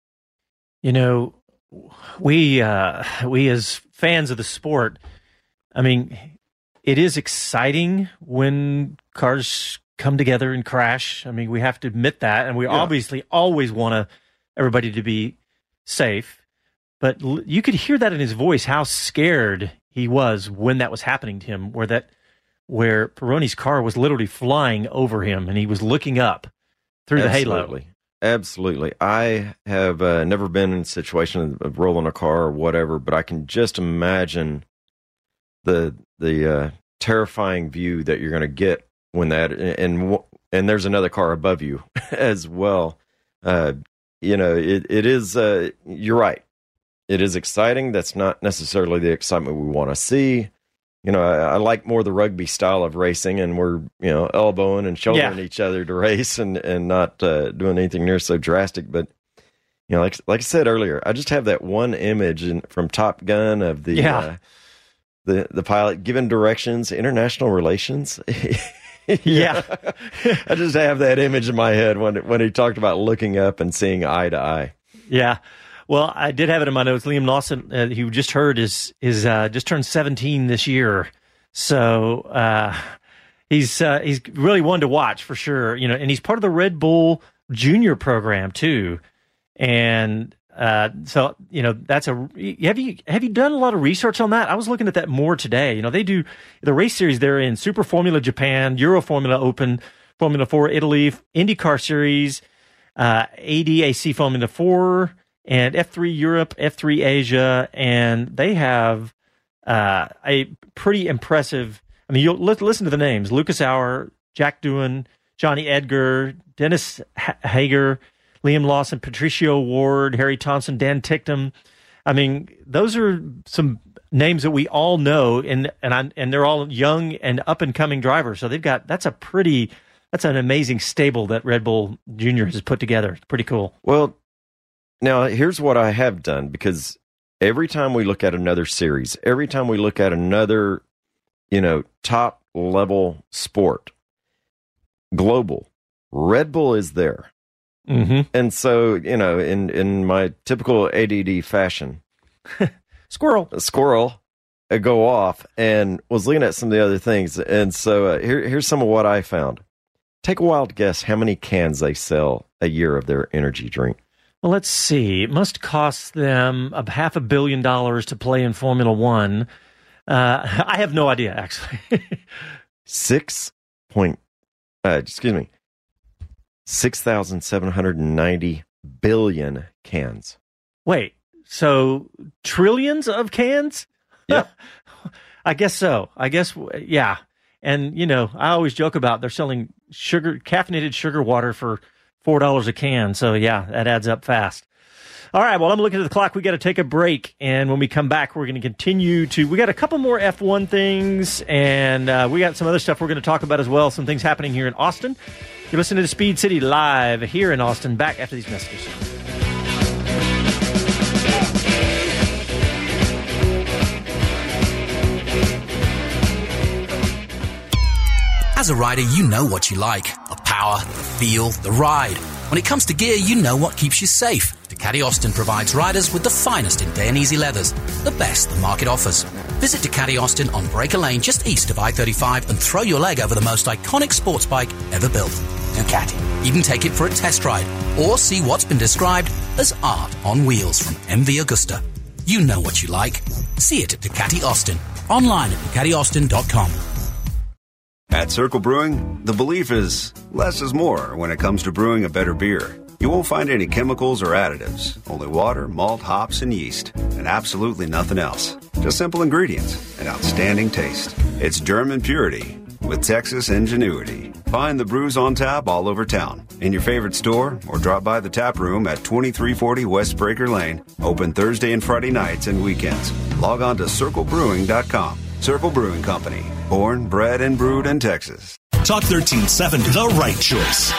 We as fans of the sport, it is exciting when cars come together and crash. We have to admit that, and we obviously always want everybody to be safe. But you could hear that in his voice, how scared he was when that was happening to him, where Peroni's car was literally flying over him, and he was looking up through the halo. Absolutely. I have never been in a situation of rolling a car or whatever, but I can just imagine the terrifying view that you're going to get when that, and there's another car above you as well. It is, you're right. it is exciting. That's not necessarily the excitement we want to see. You know, I like more the rugby style of racing, and we're, elbowing and shouldering each other to race and not doing anything near so drastic. But, like I said earlier, I just have that one image from Top Gun of the pilot giving directions, international relations. Yeah. I just have that image in my head when he talked about looking up and seeing eye to eye. Yeah. Well, I did have it in my notes. Liam Lawson, who we just heard, is just turned 17 this year. So he's really one to watch for sure. And he's part of the Red Bull Junior program too. And so that's have you done a lot of research on that? I was looking at that more today. They do the race series. They're in Super Formula Japan, Euro Formula Open, Formula 4 Italy, IndyCar Series, ADAC Formula 4. And F3 Europe, F3 Asia, and they have a pretty impressive. I mean, you'll listen to the names: Lucas Auer, Jack Doohan, Johnny Edgar, Dennis Hager, Liam Lawson, Patricio Ward, Harry Thompson, Dan Ticktum. I mean, those are some names that we all know, and they're all young and up and coming drivers. So that's an amazing stable that Red Bull Junior has put together. It's pretty cool. Well. Now, here's what I have done, because every time we look at another series, every time we look at another, top level sport, global, Red Bull is there. Mm-hmm. And so, in my typical ADD fashion, squirrel, I go off and was looking at some of the other things. And so here's some of what I found. Take a wild guess how many cans they sell a year of their energy drink. Well, let's see. It must cost them $500 million to play in Formula One. I have no idea, actually. 6,790 billion cans. Wait, so trillions of cans? Yeah. I guess so. Yeah. And, I always joke about they're selling caffeinated sugar water for $4 a can. So, yeah, that adds up fast. All right, well, I'm looking at the clock. We got to take a break. And when we come back, we're going to continue we got a couple more F1 things, and we got some other stuff we're going to talk about as well, some things happening here in Austin. You're listening to Speed City live here in Austin. Back after these messages. As a rider, you know what you like. The power, the feel, the ride. When it comes to gear, you know what keeps you safe. Ducati Austin provides riders with the finest in Day & Easy leathers. The best the market offers. Visit Ducati Austin on Breaker Lane just east of I-35 and throw your leg over the most iconic sports bike ever built. Ducati. Even take it for a test ride or see what's been described as art on wheels from MV Agusta. You know what you like. See it at Ducati Austin. Online at DucatiAustin.com. At Circle Brewing, the belief is less is more when it comes to brewing a better beer. You won't find any chemicals or additives, only water, malt, hops, and yeast, and absolutely nothing else. Just simple ingredients and outstanding taste. It's German purity with Texas ingenuity. Find the brews on tap all over town, in your favorite store, or drop by the tap room at 2340 West Breaker Lane, open Thursday and Friday nights and weekends. Log on to circlebrewing.com. Circle Brewing Company. Born, bred, and brewed in Texas. Talk 1370, the right choice.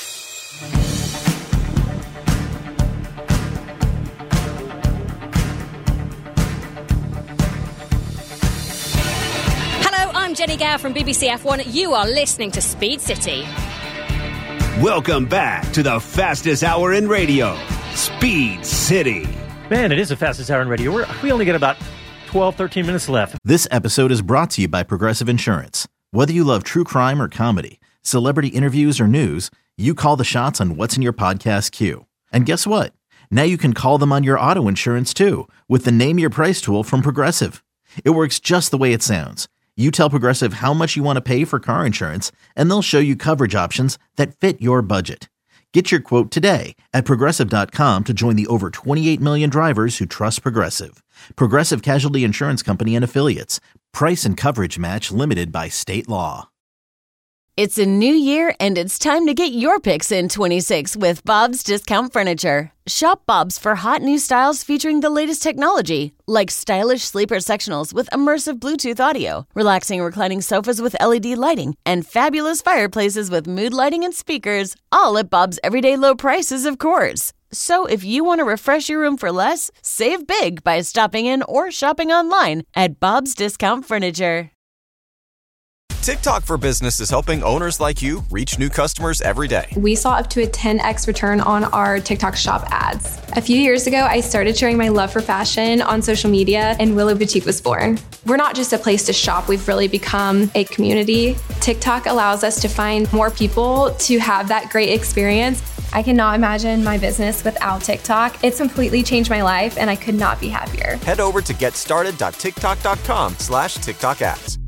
Hello, I'm Jenny Gow from BBC F1. You are listening to Speed City. Welcome back to the fastest hour in radio, Speed City. Man, it is the fastest hour in radio. We only get about 12, 13 minutes left. This episode is brought to you by Progressive Insurance. Whether you love true crime or comedy, celebrity interviews or news, you call the shots on what's in your podcast queue. And guess what? Now you can call them on your auto insurance too with the Name Your Price tool from Progressive. It works just the way it sounds. You tell Progressive how much you want to pay for car insurance, and they'll show you coverage options that fit your budget. Get your quote today at Progressive.com to join the over 28 million drivers who trust Progressive. Progressive Casualty Insurance Company and Affiliates. Price and coverage match limited by state law. It's a new year, and it's time to get your picks in 26 with Bob's Discount Furniture. Shop Bob's for hot new styles featuring the latest technology, like stylish sleeper sectionals with immersive Bluetooth audio, relaxing reclining sofas with LED lighting, and fabulous fireplaces with mood lighting and speakers, all at Bob's everyday low prices, of course. So if you want to refresh your room for less, save big by stopping in or shopping online at Bob's Discount Furniture. TikTok for Business is helping owners like you reach new customers every day. We saw up to a 10x return on our TikTok shop ads. A few years ago, I started sharing my love for fashion on social media, and Willow Boutique was born. We're not just a place to shop, we've really become a community. TikTok allows us to find more people to have that great experience. I cannot imagine my business without TikTok. It's completely changed my life, and I could not be happier. Head over to getstarted.tiktok.com/TikTok ads.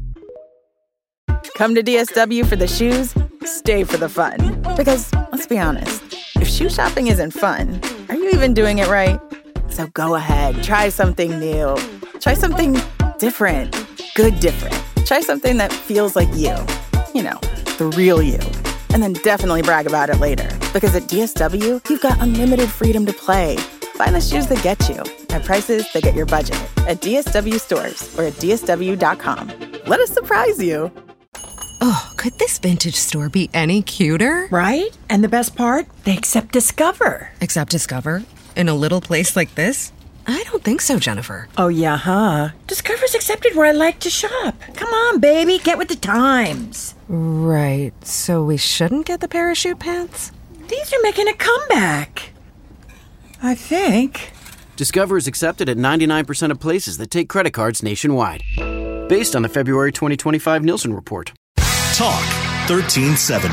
Come to DSW for the shoes, stay for the fun. Because, let's be honest, if shoe shopping isn't fun, are you even doing it right? So go ahead, try something new. Try something different. Good different. Try something that feels like you. You know, the real you. And then definitely brag about it later. Because at DSW, you've got unlimited freedom to play. Find the shoes that get you at prices that get your budget at DSW stores or at DSW.com. Let us surprise you. Oh, could this vintage store be any cuter? Right? And the best part? They accept Discover. Accept Discover? In a little place like this? I don't think so, Jennifer. Oh, yeah, huh? Discover's accepted where I like to shop. Come on, baby, get with the times. Right, so we shouldn't get the parachute pants? These are making a comeback. I think. Discover is accepted at 99% of places that take credit cards nationwide. Based on the February 2025 Nielsen report. Talk 1370.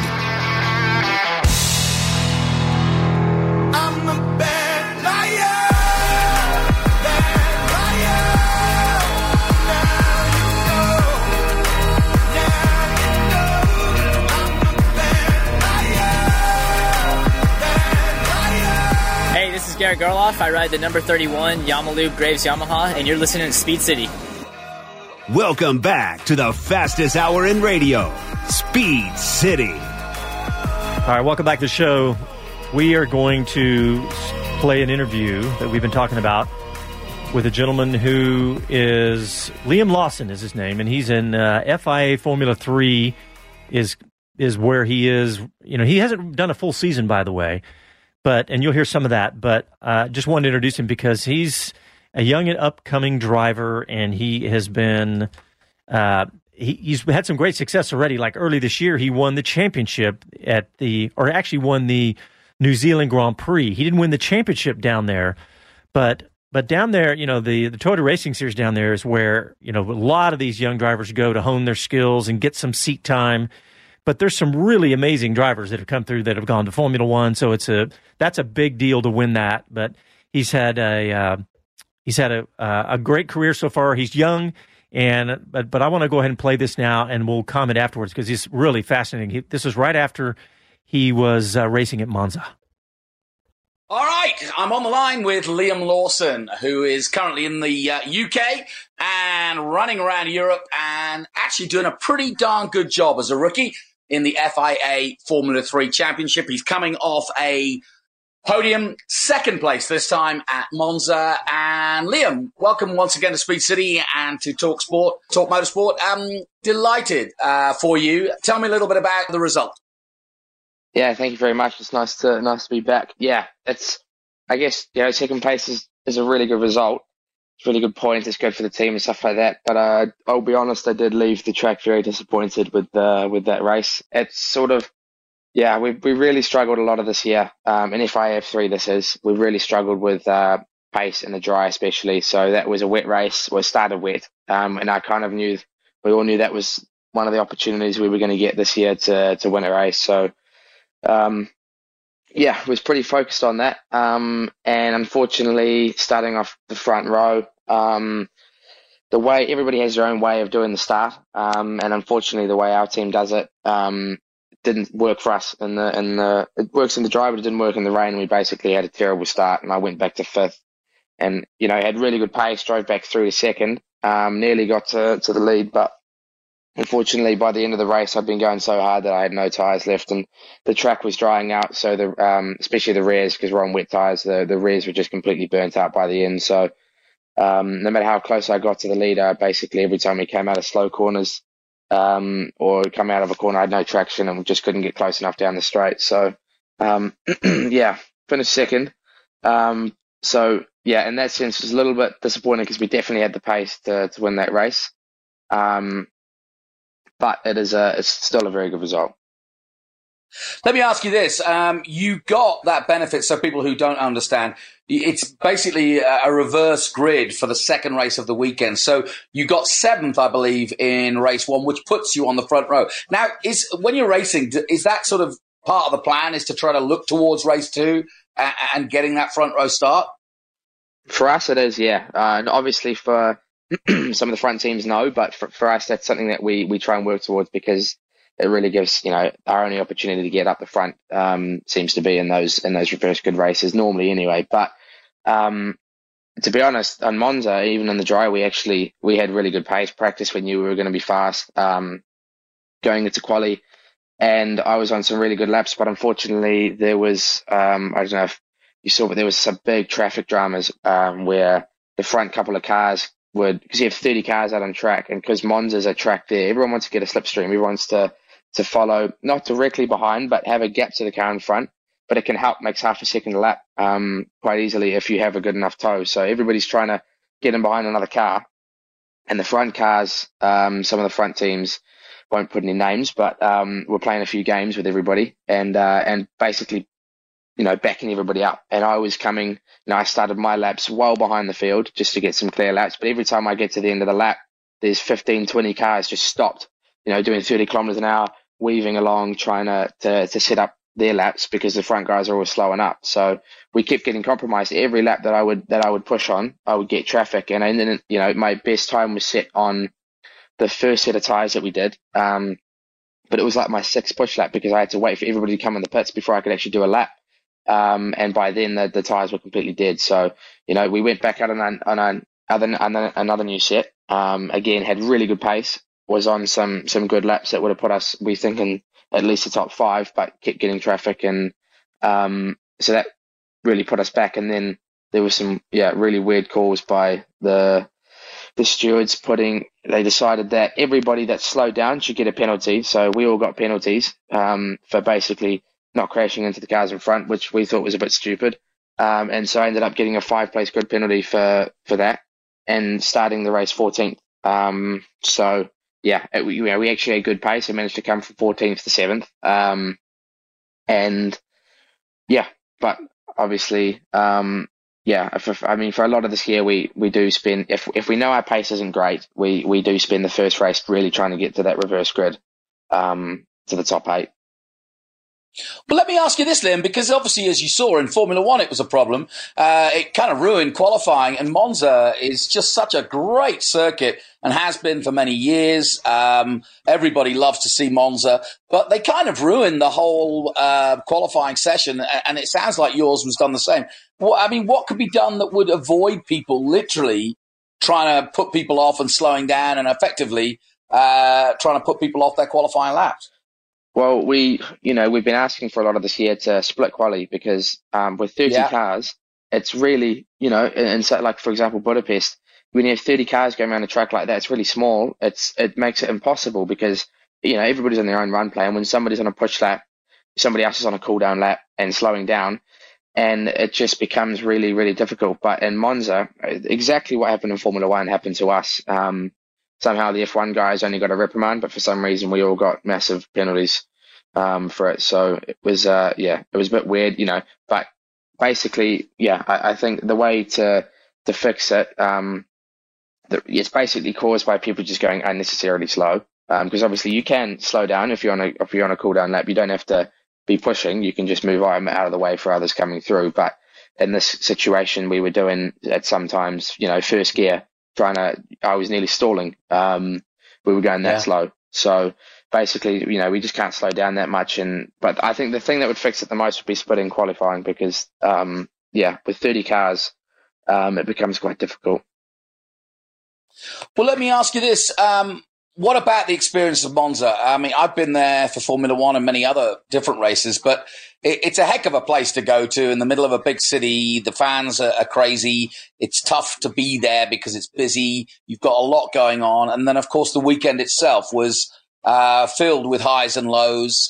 I'm a bad liar. Hey, this is Garrett Garloff. I ride the number 31 Yamalube Graves Yamaha, and you're listening to Speed City. Welcome back to the fastest hour in radio, Speed City. All right, welcome back to the show. We are going to play an interview that we've been talking about with a gentleman who is Liam Lawson is his name, and he's in FIA Formula 3 is where he is. You know, he hasn't done a full season, by the way, and you'll hear some of that, but just wanted to introduce him because he's a young and upcoming driver, and he has been he's had some great success already. Like early this year, he won the championship actually won the New Zealand Grand Prix. He didn't win the championship down there, but down there, you know, the Toyota Racing Series down there is where, you know, a lot of these young drivers go to hone their skills and get some seat time. But there's some really amazing drivers that have come through that have gone to Formula One, so that's a big deal to win that. But he's had a great career so far. He's young, but I want to go ahead and play this now, and we'll comment afterwards because he's really fascinating. This is right after he was racing at Monza. All right, I'm on the line with Liam Lawson, who is currently in the UK and running around Europe and actually doing a pretty darn good job as a rookie in the FIA Formula 3 Championship. He's coming off a podium, second place this time at Monza. And Liam, welcome once again to Speed City and to Talk Motorsport. Delighted for you. Tell me a little bit about the result. Yeah, thank you very much. It's nice to be back. Yeah, I guess, you know, second place is a really good result. It's a really good point. It's good for the team and stuff like that. But I'll be honest, I did leave the track very disappointed with that race. It's sort of, yeah, we really struggled a lot of this year. In FIA F3, we really struggled with pace in the dry, especially. So that was a wet race. Well, it started wet, and I kind of we all knew that was one of the opportunities we were going to get this year to win a race. So, yeah, was pretty focused on that. And unfortunately, starting off the front row, the way everybody has their own way of doing the start, and unfortunately, the way our team does it, didn't work for us. It works in the dry, but it didn't work in the rain. We basically had a terrible start, and I went back to fifth. And you know, had really good pace, drove back through to second, nearly got to the lead, but unfortunately, by the end of the race, I'd been going so hard that I had no tyres left, and the track was drying out. So especially the rears, because we're on wet tyres, the rears were just completely burnt out by the end. So no matter how close I got to the leader, basically every time we came out of slow corners or come out of a corner, I had no traction and we just couldn't get close enough down the straight. So finished second. So yeah, in that sense, it was a little bit disappointing because we definitely had the pace to win that race. But it's still a very good result. Let me ask you this. You got that benefit, so people who don't understand, it's basically a reverse grid for the second race of the weekend. So you got 7th, I believe, in race 1, which puts you on the front row. Now, when you're racing, is that sort of part of the plan, is to try to look towards race 2 and getting that front row start? For us, it is, yeah. And obviously for some of the front teams, no, but for us, that's something that we try and work towards, because it really gives, our only opportunity to get up the front seems to be in those reverse grid races normally anyway. But to be honest, on Monza, even in the dry, we had really good pace. Practice, we knew we were going to be fast going into quali, and I was on some really good laps. But unfortunately, there was I don't know if you saw, but there was some big traffic dramas where the front couple of cars because you have 30 cars out on track, and because Monza's a track there, everyone wants to get a slipstream. Everyone wants to follow, not directly behind, but have a gap to the car in front. But it can help, makes half a second a lap quite easily if you have a good enough tow. So everybody's trying to get in behind another car. And the front cars, some of the front teams, won't put any names, but we're playing a few games with everybody and basically, backing everybody up. And I was coming, I started my laps well behind the field just to get some clear laps. But every time I get to the end of the lap, there's 15, 20 cars just stopped, doing 30 kilometers an hour, weaving along, trying to set up their laps because the front guys are always slowing up. So we kept getting compromised. Every lap that I would push on, I would get traffic. And then, my best time was set on the first set of tires that we did. But it was like my 6th push lap because I had to wait for everybody to come in the pits before I could actually do a lap. And by then the tires were completely dead. So, we went back out on another new set. Again, had really good pace, was on some good laps that would have put us, we think, in at least the top 5, but kept getting traffic. And, so that really put us back. And then there was some, really weird calls by the stewards they decided that everybody that slowed down should get a penalty. So we all got penalties, for basically not crashing into the cars in front, which we thought was a bit stupid. And so I ended up getting a 5-place grid penalty for that and starting the race 14th. So yeah, we actually had good pace. I managed to come from 14th to 7th. And yeah, but obviously, for a lot of this year, we do spend, if we know our pace isn't great, we do spend the first race really trying to get to that reverse grid, to the top 8. Well, let me ask you this, Liam, because obviously, as you saw in Formula One, it was a problem. It kind of ruined qualifying, and Monza is just such a great circuit and has been for many years. Everybody loves to see Monza, but they kind of ruined the whole qualifying session, and it sounds like yours was done the same. What could be done that would avoid people literally trying to put people off and slowing down and effectively trying to put people off their qualifying laps? Well, we've been asking for a lot of this year to split quali because with 30 cars, it's really, and so like, for example, Budapest, when you have 30 cars going around a track like that, it's really small. It makes it impossible because, everybody's on their own run plan. When somebody's on a push lap, somebody else is on a cool down lap and slowing down, and it just becomes really, really difficult. But in Monza, exactly what happened in Formula One happened to us. Somehow the F1 guys only got a reprimand, but for some reason we all got massive penalties for it. So it was, it was a bit weird, but basically, I think the way to fix it, it's basically caused by people just going unnecessarily slow. Because obviously you can slow down if you're on a cool down lap. You don't have to be pushing. You can just move out of the way for others coming through. But in this situation, we were doing at sometimes, first gear, I was nearly stalling. We were going that slow. So basically, we just can't slow down that much. But I think the thing that would fix it the most would be splitting qualifying because, with 30 cars, it becomes quite difficult. Well, let me ask you this. what about the experience of Monza? I mean, I've been there for Formula One and many other different races, but it's a heck of a place to go to in the middle of a big city. The fans are crazy. It's tough to be there because it's busy. You've got a lot going on. And then, of course, the weekend itself was filled with highs and lows.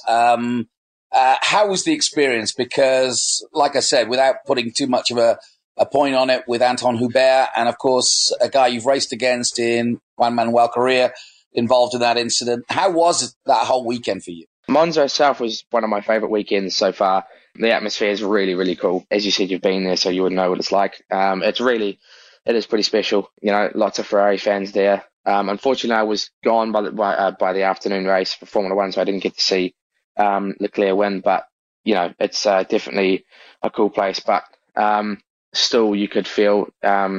How was the experience? Because, like I said, without putting too much of a point on it, with Anton Hubert and, of course, a guy you've raced against in Juan Manuel Correa involved in that incident. How was that whole weekend for you? Monza itself was one of my favourite weekends so far. The atmosphere is really, really cool. As you said, you've been there, so you would know what it's like. It is pretty special. You know, lots of Ferrari fans there. Unfortunately, I was gone by the afternoon race for Formula One, so I didn't get to see Leclerc win. But you know, it's definitely a cool place. But still, you could feel,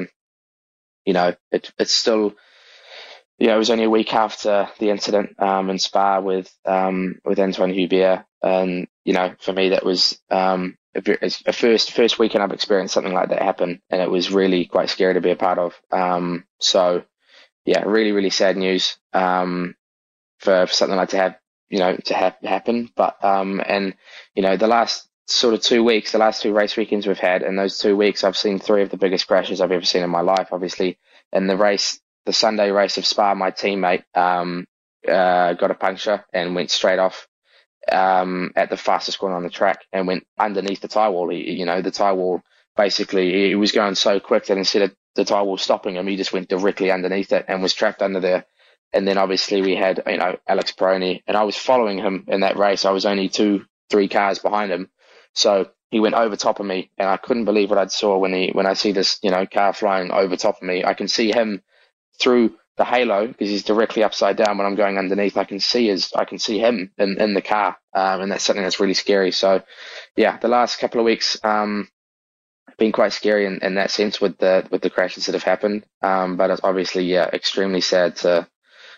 you know, it's still. Yeah, it was only a week after the incident in Spa with Antoine Hubert, and you know, for me that was a first weekend I've experienced something like that happen, and it was really quite scary to be a part of. So yeah, really, really sad news for something like to happen. But and you know, the last sort of 2 weeks, the last 2 race weekends we've had, in those 2 weeks, I've seen 3 of the biggest crashes I've ever seen in my life. Obviously, in the Sunday race of Spa, my teammate got a puncture and went straight off at the fastest corner on the track and went underneath the tyre wall. The tyre wall, basically, he was going so quick that instead of the tyre wall stopping him, he just went directly underneath it and was trapped under there. And then obviously we had, Alex Peroni, and I was following him in that race. I was only 2-3 cars behind him. So he went over top of me, and I couldn't believe what I saw when I see this, car flying over top of me. I can see him through the halo because he's directly upside down when I'm going underneath. I can see him in the car, and that's something that's really scary. So, yeah, the last couple of weeks have been quite scary in that sense with the crashes that have happened. But it's obviously, extremely sad to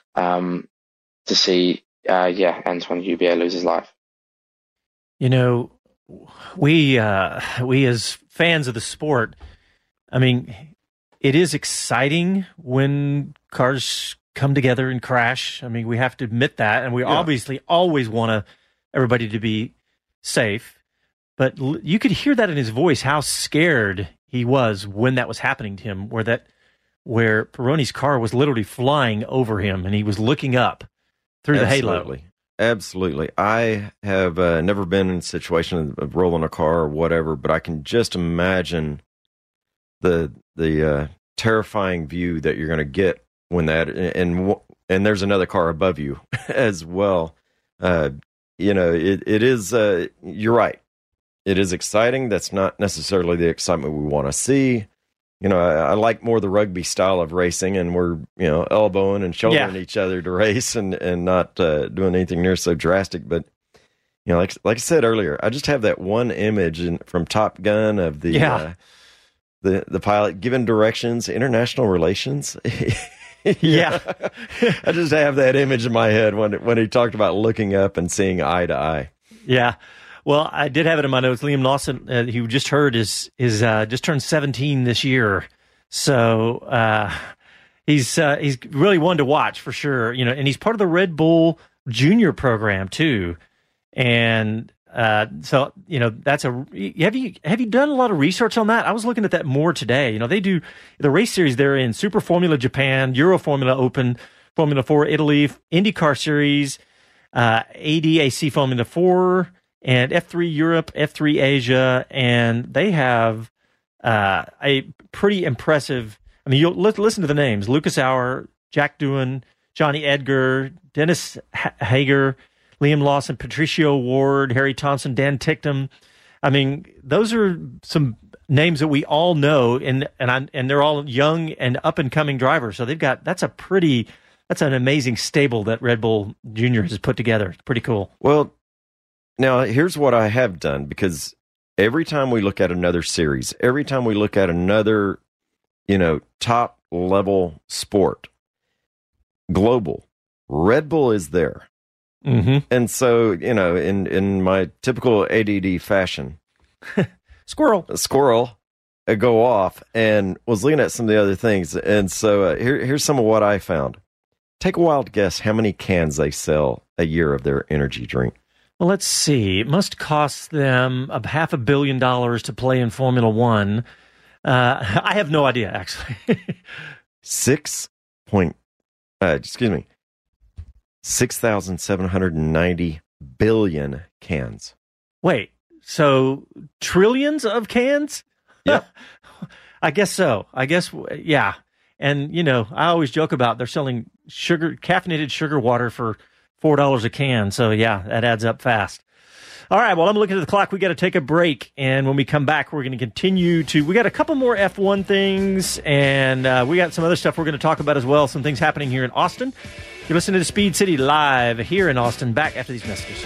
see, Antoine Hubert lose his life. We as fans of the sport, I mean, it is exciting when cars come together and crash. I mean, we have to admit that, and we obviously always want everybody to be safe. But you could hear that in his voice, how scared he was when that was happening to him, where Peroni's car was literally flying over him, and he was looking up through the halo. Absolutely. I have never been in a situation of rolling a car or whatever, but I can just imagine the terrifying view that you're going to get when that, and there's another car above you as well. It is, you're right. It is exciting. That's not necessarily the excitement we want to see. I like more the rugby style of racing, and we're, elbowing and shouldering each other to race and not doing anything near so drastic. But, like I said earlier, I just have that one image from Top Gun of the pilot giving directions, international relations. Yeah. I just have that image in my head when he talked about looking up and seeing eye to eye. Yeah. Well, I did have it in my notes. Liam Lawson, who just heard, is just turned 17 this year, so he's really one to watch for sure. And he's part of the Red Bull Junior program too, and so that's have you done a lot of research on that? I was looking at that more today. They do the race series. They're in Super Formula Japan, Euro Formula Open, Formula 4 Italy, IndyCar Series, ADAC Formula 4. And F3 Europe, F3 Asia, and they have a pretty impressive. I mean, you'll listen to the names: Lucas Auer, Jack Doohan, Johnny Edgar, Dennis Hager, Liam Lawson, Patricio Ward, Harry Thompson, Dan Ticktum. I mean, those are some names that we all know, and they're all young and up and coming drivers. So that's an amazing stable that Red Bull Junior has put together. It's pretty cool. Well. Now, here's what I have done, because every time we look at another series, every time we look at another, top level sport, global, Red Bull is there. Mm-hmm. And so, in my typical ADD fashion, squirrel, I go off and was looking at some of the other things. And so here's some of what I found. Take a wild guess how many cans they sell a year of their energy drink. Well, let's see. It must cost them $500 million to play in Formula One. I have no idea, actually. 6,790 billion cans. Wait, so trillions of cans? Yep. I guess so. Yeah. And, I always joke about they're selling caffeinated sugar water for $4 a can. So, yeah, that adds up fast. All right, well, I'm looking at the clock. We got to take a break. And when we come back, we're going to continue we got a couple more F1 things, and we got some other stuff we're going to talk about as well. Some things happening here in Austin. You're listening to Speed City live here in Austin. Back after these messages.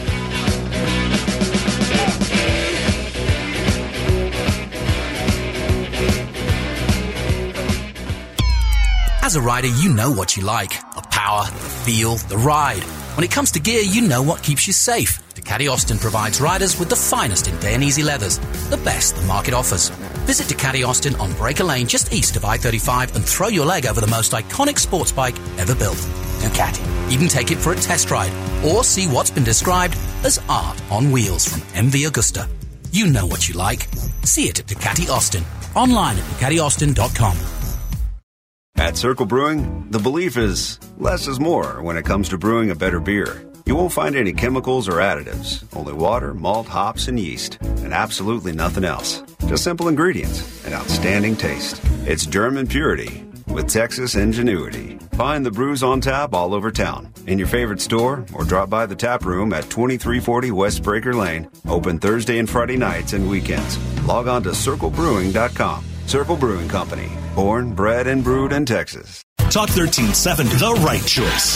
As a rider, you know what you like. The power, the feel, the ride. When it comes to gear, you know what keeps you safe. Ducati Austin provides riders with the finest in Dainese leathers, the best the market offers. Visit Ducati Austin on Breaker Lane just east of I-35 and throw your leg over the most iconic sports bike ever built. Ducati. Even take it for a test ride or see what's been described as art on wheels from MV Agusta. You know what you like. See it at Ducati Austin. Online at DucatiAustin.com. At Circle Brewing, the belief is less is more when it comes to brewing a better beer. You won't find any chemicals or additives, only water, malt, hops, and yeast, and absolutely nothing else. Just simple ingredients and outstanding taste. It's German purity with Texas ingenuity. Find the brews on tap all over town, in your favorite store, or drop by the tap room at 2340 West Breaker Lane, open Thursday and Friday nights and weekends. Log on to circlebrewing.com. Circle Brewing Company, born, bred, and brewed in Texas. Talk 1370, the right choice.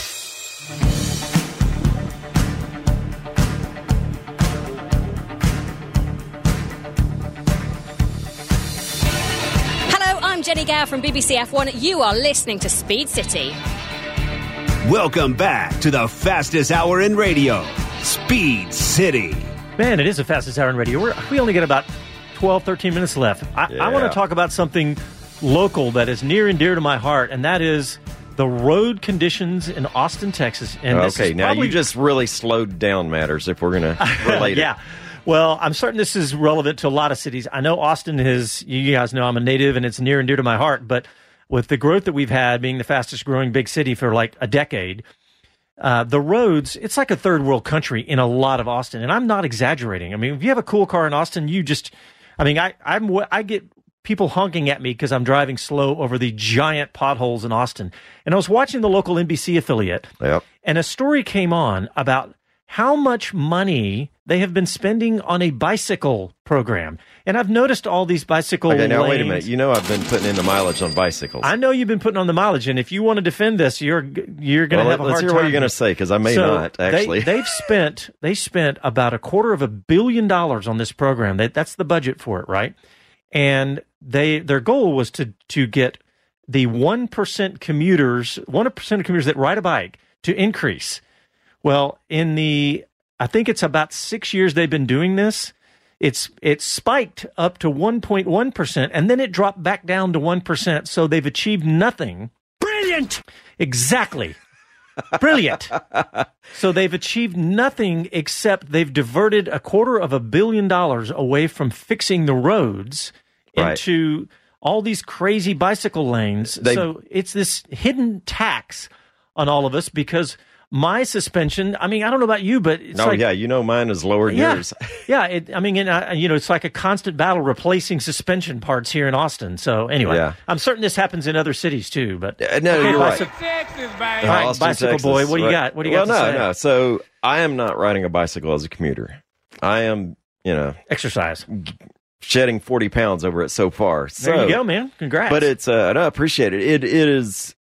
Hello, I'm Jenny Gow from BBC F1. You are listening to Speed City. Welcome back to the fastest hour in radio, Speed City. Man, it is the fastest hour in radio. We only get about 12, 13 minutes left. I want to talk about something local that is near and dear to my heart, and that is the road conditions in Austin, Texas. And okay, now you just really slowed down matters if we're going to relate it. Yeah. Well, I'm certain this is relevant to a lot of cities. I know Austin is, you guys know I'm a native, and it's near and dear to my heart, but with the growth that we've had, being the fastest growing big city for like a decade, the roads, it's like a third world country in a lot of Austin, and I'm not exaggerating. I mean, if you have a cool car in Austin, I get people honking at me because I'm driving slow over the giant potholes in Austin. And I was watching the local NBC affiliate, and a story came on about how much money they have been spending on a bicycle program. And I've noticed all these bicycle lanes. Now, wait a minute. You know I've been putting in the mileage on bicycles. I know you've been putting on the mileage, and if you want to defend this, you're going to have a hard time. Let's hear what you're going to say, because I may not, actually. They spent about $250 million on this program. That's the budget for it, right? And their goal was to get the 1% of commuters that ride a bike to increase. Well, I think it's about 6 years they've been doing this. It spiked up to 1.1%, and then it dropped back down to 1%. So they've achieved nothing. Brilliant! Exactly. Brilliant. So they've achieved nothing except they've diverted $250 million away from fixing the roads into all these crazy bicycle lanes. So it's this hidden tax on all of us because my suspension, I mean, I don't know about you, but it's mine is lower than yours. Yeah, it's like a constant battle replacing suspension parts here in Austin. So anyway, I'm certain this happens in other cities too. But no, you're right. Texas, baby. All right, Austin, Bicycle Texas, Boy, what do you got? What do you got to say? No. So I am not riding a bicycle as a commuter. I am, exercise. Shedding 40 pounds over it so far. There you go, man. Congrats. But it's, I appreciate it. It is,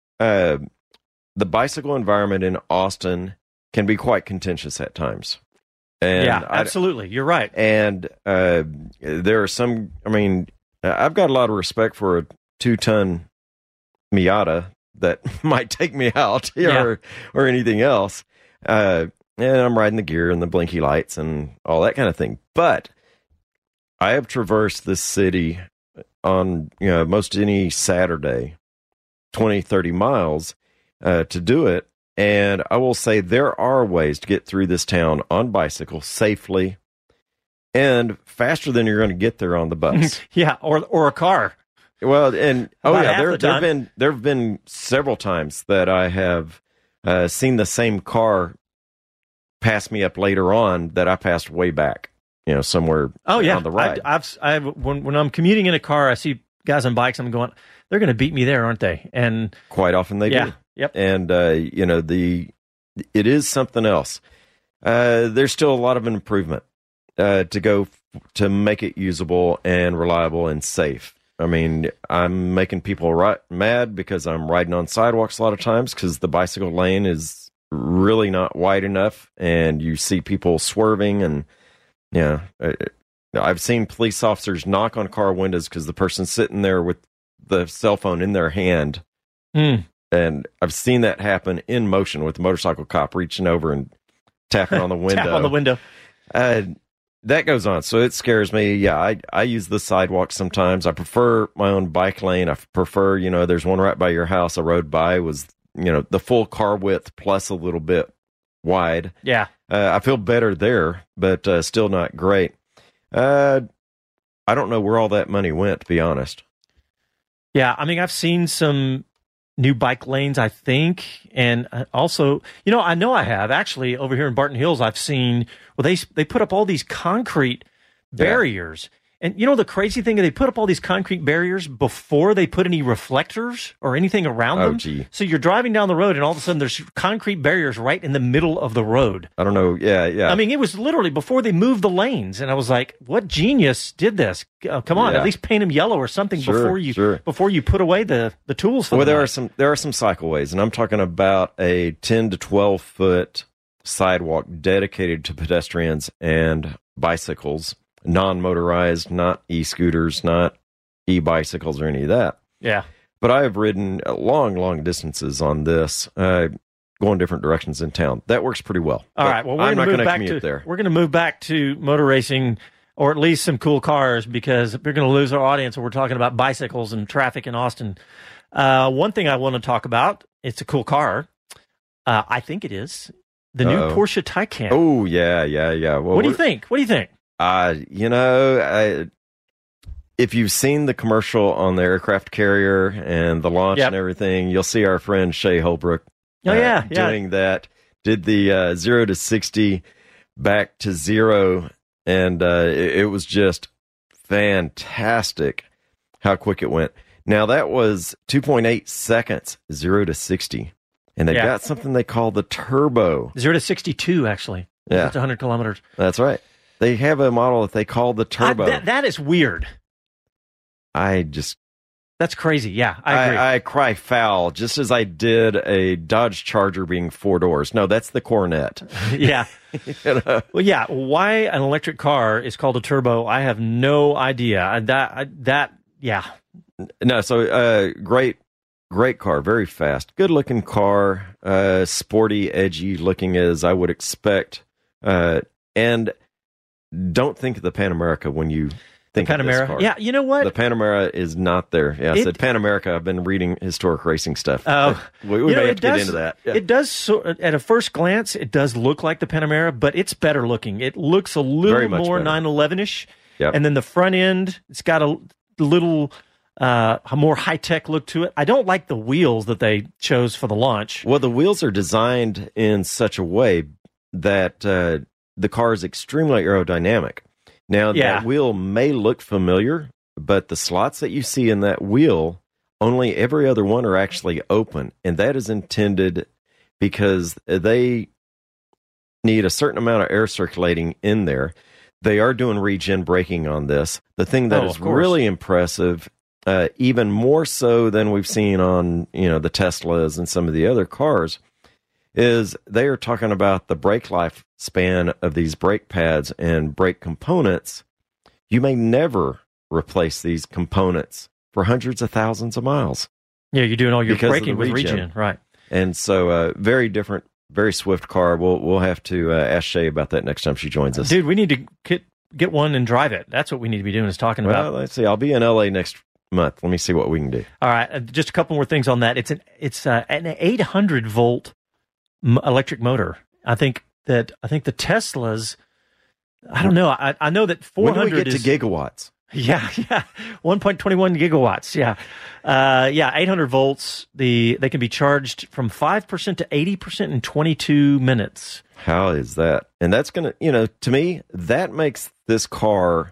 the bicycle environment in Austin can be quite contentious at times. And absolutely. You're right. And there are some, I've got a lot of respect for a 2-ton Miata that might take me out or anything else. And I'm riding the gear and the blinky lights and all that kind of thing. But I have traversed this city on most any Saturday, 20, 30 miles. to do it. And I will say there are ways to get through this town on bicycle safely and faster than you're going to get there on the bus. Yeah, or a car. Well, and there time. have been several times that I have seen the same car pass me up later on that I passed way back, somewhere on the ride. When I'm commuting in a car, I see guys on bikes, I'm going, they're going to beat me there, aren't they? And quite often they do. Yep. And it is something else. There's still a lot of improvement to go to make it usable and reliable and safe. I mean, I'm making people mad because I'm riding on sidewalks a lot of times because the bicycle lane is really not wide enough, and you see people swerving, and I've seen police officers knock on car windows because the person's sitting there with the cell phone in their hand. And I've seen that happen in motion with the motorcycle cop reaching over and tapping on the window. Tap on the window. That goes on. So it scares me. Yeah, I use the sidewalk sometimes. I prefer my own bike lane. I prefer, there's one right by your house I rode by was, the full car width plus a little bit wide. Yeah. I feel better there, but still not great. I don't know where all that money went, to be honest. Yeah, I mean, I've seen some new bike lanes, I think, and also, I know I have actually over here in Barton Hills. I've seen they put up all these concrete barriers, and the crazy thing is they put up all these concrete barriers before they put any reflectors or anything around them. Gee. So you're driving down the road, and all of a sudden there's concrete barriers right in the middle of the road. I don't know. Yeah. I mean, it was literally before they moved the lanes, and I was like, "What genius did this? Come on, at least paint them yellow or something before you put away the tools." For there are some cycleways, and I'm talking about a 10 to 12 foot sidewalk dedicated to pedestrians and bicycles, non-motorized, not e-scooters, not e-bicycles or any of that. Yeah. But I have ridden long distances on this, going different directions in town. That works pretty well. All right. Well, we're going to move back to motor racing, or at least some cool cars, because we're going to lose our audience when we're talking about bicycles and traffic in Austin. One thing I want to talk about, it's a cool car. I think it is. The new Porsche Taycan. Oh, yeah. Well, what do you think? If you've seen the commercial on the aircraft carrier and the launch and everything, you'll see our friend Shea Holbrook doing that. Did the 0 to 60 back to 0, and it was just fantastic how quick it went. Now, that was 2.8 seconds, 0 to 60. And they got something they call the turbo. 0 to 62, actually. Yeah. That's 100 kilometers. That's right. They have a model that they call the turbo. That is weird. That's crazy. Yeah, I agree. I cry foul, just as I did a Dodge Charger being 4 doors. No, that's the Corvette. Yeah. Well, yeah. Why an electric car is called a turbo, I have no idea. Yeah. No, so great car, very fast, good looking car, sporty, edgy looking as I would expect. And don't think of the Pan America when you think of this car. Yeah, you know what? The Pan America is not there. Yeah, I said Pan America. I've been reading historic racing stuff. Oh, we may have to get into that. Yeah. It does, at a first glance, it does look like the Pan America, but it's better looking. It looks a little more 911-ish. Yep. And then the front end, it's got a little more high-tech look to it. I don't like the wheels that they chose for the launch. Well, the wheels are designed in such a way that the car is extremely aerodynamic. Now, that wheel may look familiar, but the slots that you see in that wheel, only every other one are actually open. And that is intended because they need a certain amount of air circulating in there. They are doing regen braking on this. The thing that is really impressive, even more so than we've seen on the Teslas and some of the other cars, is they are talking about the brake life span of these brake pads and brake components. You may never replace these components for hundreds of thousands of miles. Yeah, you're doing all your braking with regen, right? And so, very different, very swift car. We'll have to ask Shea about that next time she joins us. Dude, we need to get one and drive it. That's what we need to be doing, is talking about. Well, let's see. I'll be in LA next month. Let me see what we can do. All right, just a couple more things on that. It's an 800 volt electric motor. I think the Teslas. I don't know. I know that 400 when do we get to gigawatts? Yeah, 1.21 gigawatts. Yeah, 800 volts. They can be charged from 5% to 80% in 22 minutes. How is that? And that's going to, to me, that makes this car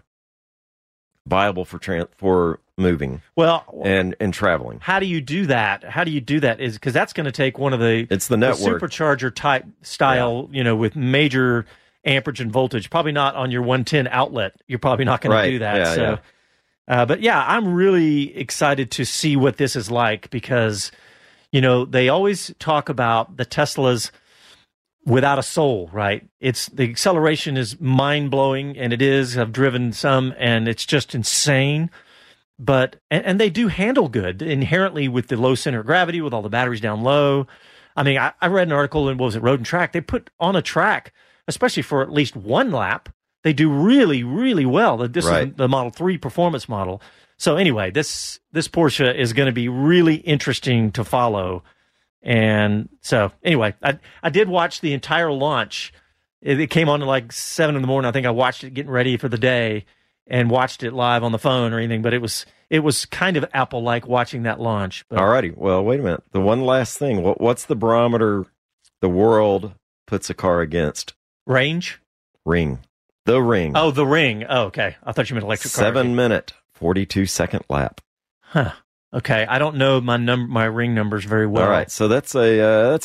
viable for moving. Well, and traveling. How do you do that? Is because that's going to take one of the network supercharger type style, with major amperage and voltage. Probably not on your 110 outlet. You're probably not going to do that. But I'm really excited to see what this is like because, they always talk about the Teslas without a soul, right? The acceleration is mind blowing, and it is. I've driven some, and it's just insane. But and they do handle good inherently with the low center of gravity, with all the batteries down low. I mean, I read an article in Road and Track. They put on a track, especially for at least one lap, they do really, really well. This is the Model 3 performance model. So anyway, this Porsche is going to be really interesting to follow. And so anyway, I did watch the entire launch. It came on at like 7 in the morning. I think I watched it getting ready for the day and watched it live on the phone or anything. But it was kind of Apple-like watching that launch. But, all righty. Well, wait a minute. The one last thing. What's the barometer the world puts a car against? Range? Ring. The Ring. Oh, the Ring. Oh, okay. I thought you meant electric car. 7-minute, 42-second lap. Huh. Okay. I don't know my Ring numbers very well. All right. So that's a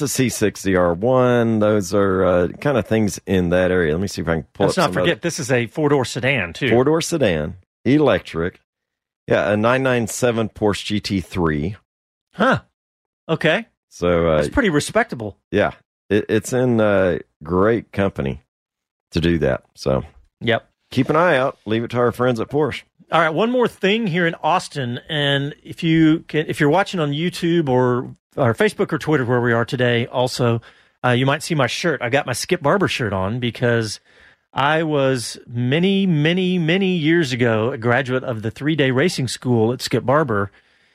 C60R1. Those are kind of things in that area. Let me see if I can pull Let's not forget, this is a 4-door sedan, too. 4-door sedan, electric. Yeah, a 997 Porsche GT3. Huh. Okay. So that's pretty respectable. Yeah. It's in great company to do that. So, yep. Keep an eye out. Leave it to our friends at Porsche. All right, one more thing here in Austin, and if you're watching on YouTube or Facebook or Twitter, where we are today, also you might see my shirt. I got my Skip Barber shirt on because I was many, many, many years ago a graduate of the 3-day racing school at Skip Barber,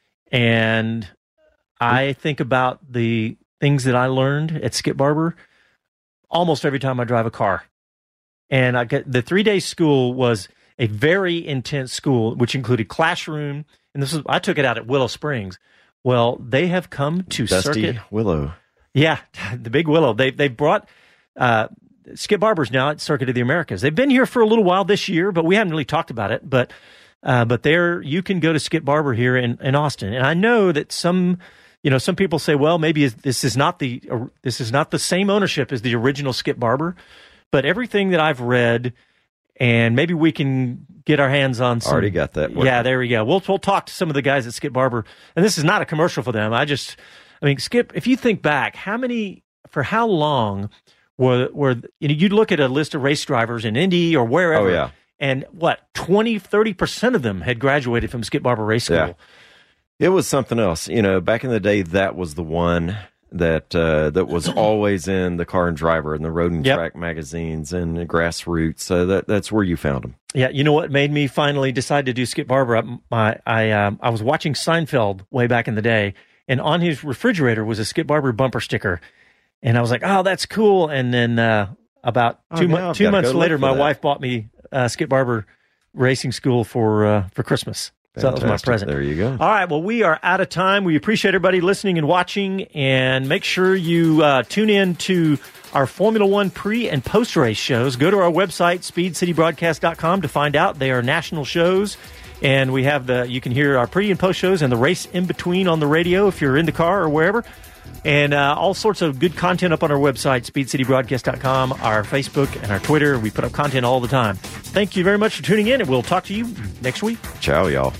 and I think about the things that I learned at Skip Barber almost every time I drive a car. And the 3-day school was a very intense school, which included classroom. And I took it out at Willow Springs. Well, they have come to Dusty Circuit Willow. Yeah, the big Willow. They brought Skip Barber's now at Circuit of the Americas. They've been here for a little while this year, but we haven't really talked about it. But you can go to Skip Barber here in Austin. And I know that some people say, well, maybe this is not the same ownership as the original Skip Barber. But everything that I've read, and maybe we can get our hands on some. Already got that working. Yeah, there we go. We'll talk to some of the guys at Skip Barber. And this is not a commercial for them. Skip, if you think back, for how long were you'd look at a list of race drivers in Indy or wherever. Oh, yeah. And 20-30% of them had graduated from Skip Barber Race School. Yeah. It was something else. Back in the day, that was the one that was always in the Car and Driver and the Road and Track magazines and the Grassroots. So that's where you found them. Yeah, you know what made me finally decide to do Skip Barber? I was watching Seinfeld way back in the day, and on his refrigerator was a Skip Barber bumper sticker, and I was like, "Oh, that's cool." And then about 2 months later, my wife bought me Skip Barber Racing School for Christmas. Fantastic. So that was my present. There you go. All right. Well, we are out of time. We appreciate everybody listening and watching. And make sure you tune in to our Formula One pre- and post-race shows. Go to our website, speedcitybroadcast.com, to find out. They are national shows. And we have you can hear our pre- and post shows and the race in between on the radio if you're in the car or wherever. And all sorts of good content up on our website, speedcitybroadcast.com, our Facebook and our Twitter. We put up content all the time. Thank you very much for tuning in, and we'll talk to you next week. Ciao, y'all.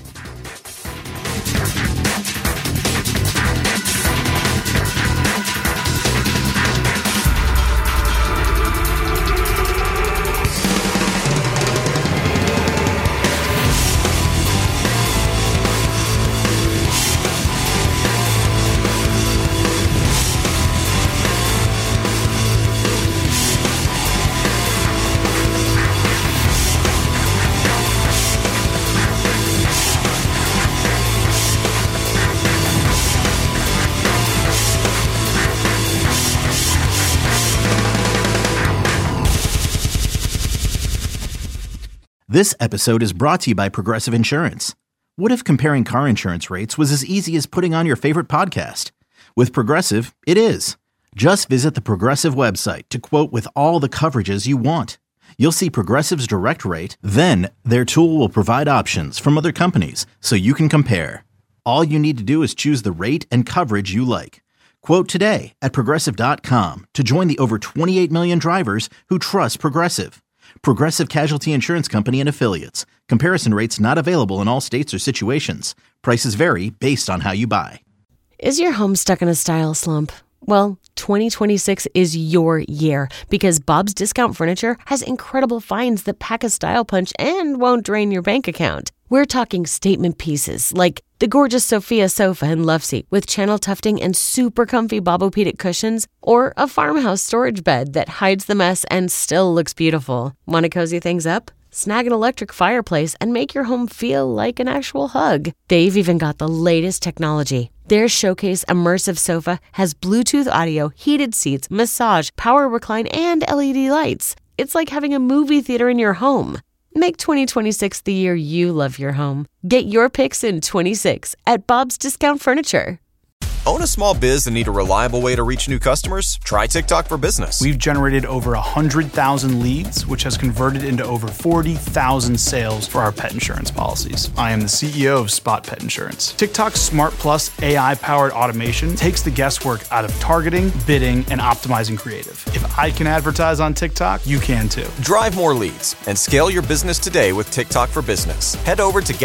This episode is brought to you by Progressive Insurance. What if comparing car insurance rates was as easy as putting on your favorite podcast? With Progressive, it is. Just visit the Progressive website to quote with all the coverages you want. You'll see Progressive's direct rate, then their tool will provide options from other companies so you can compare. All you need to do is choose the rate and coverage you like. Quote today at Progressive.com to join the over 28 million drivers who trust Progressive. Progressive Casualty Insurance Company and Affiliates. Comparison rates not available in all states or situations. Prices vary based on how you buy. Is your home stuck in a style slump? Well, 2026 is your year because Bob's Discount Furniture has incredible finds that pack a style punch and won't drain your bank account. We're talking statement pieces like the gorgeous Sophia sofa and love seat with channel tufting and super comfy Bobopedic cushions, or a farmhouse storage bed that hides the mess and still looks beautiful. Want to cozy things up? Snag an electric fireplace and make your home feel like an actual hug. They've even got the latest technology. Their Showcase Immersive Sofa has Bluetooth audio, heated seats, massage, power recline, and LED lights. It's like having a movie theater in your home. Make 2026 the year you love your home. Get your picks in 26 at Bob's Discount Furniture. Own a small biz and need a reliable way to reach new customers? Try TikTok for Business. We've generated over 100,000 leads, which has converted into over 40,000 sales for our pet insurance policies. I am the CEO of Spot Pet Insurance. TikTok's Smart Plus AI-powered automation takes the guesswork out of targeting, bidding, and optimizing creative. If I can advertise on TikTok, you can too. Drive more leads and scale your business today with TikTok for Business. Head over to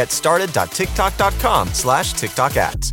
getstarted.tiktok.com/TikTok ads.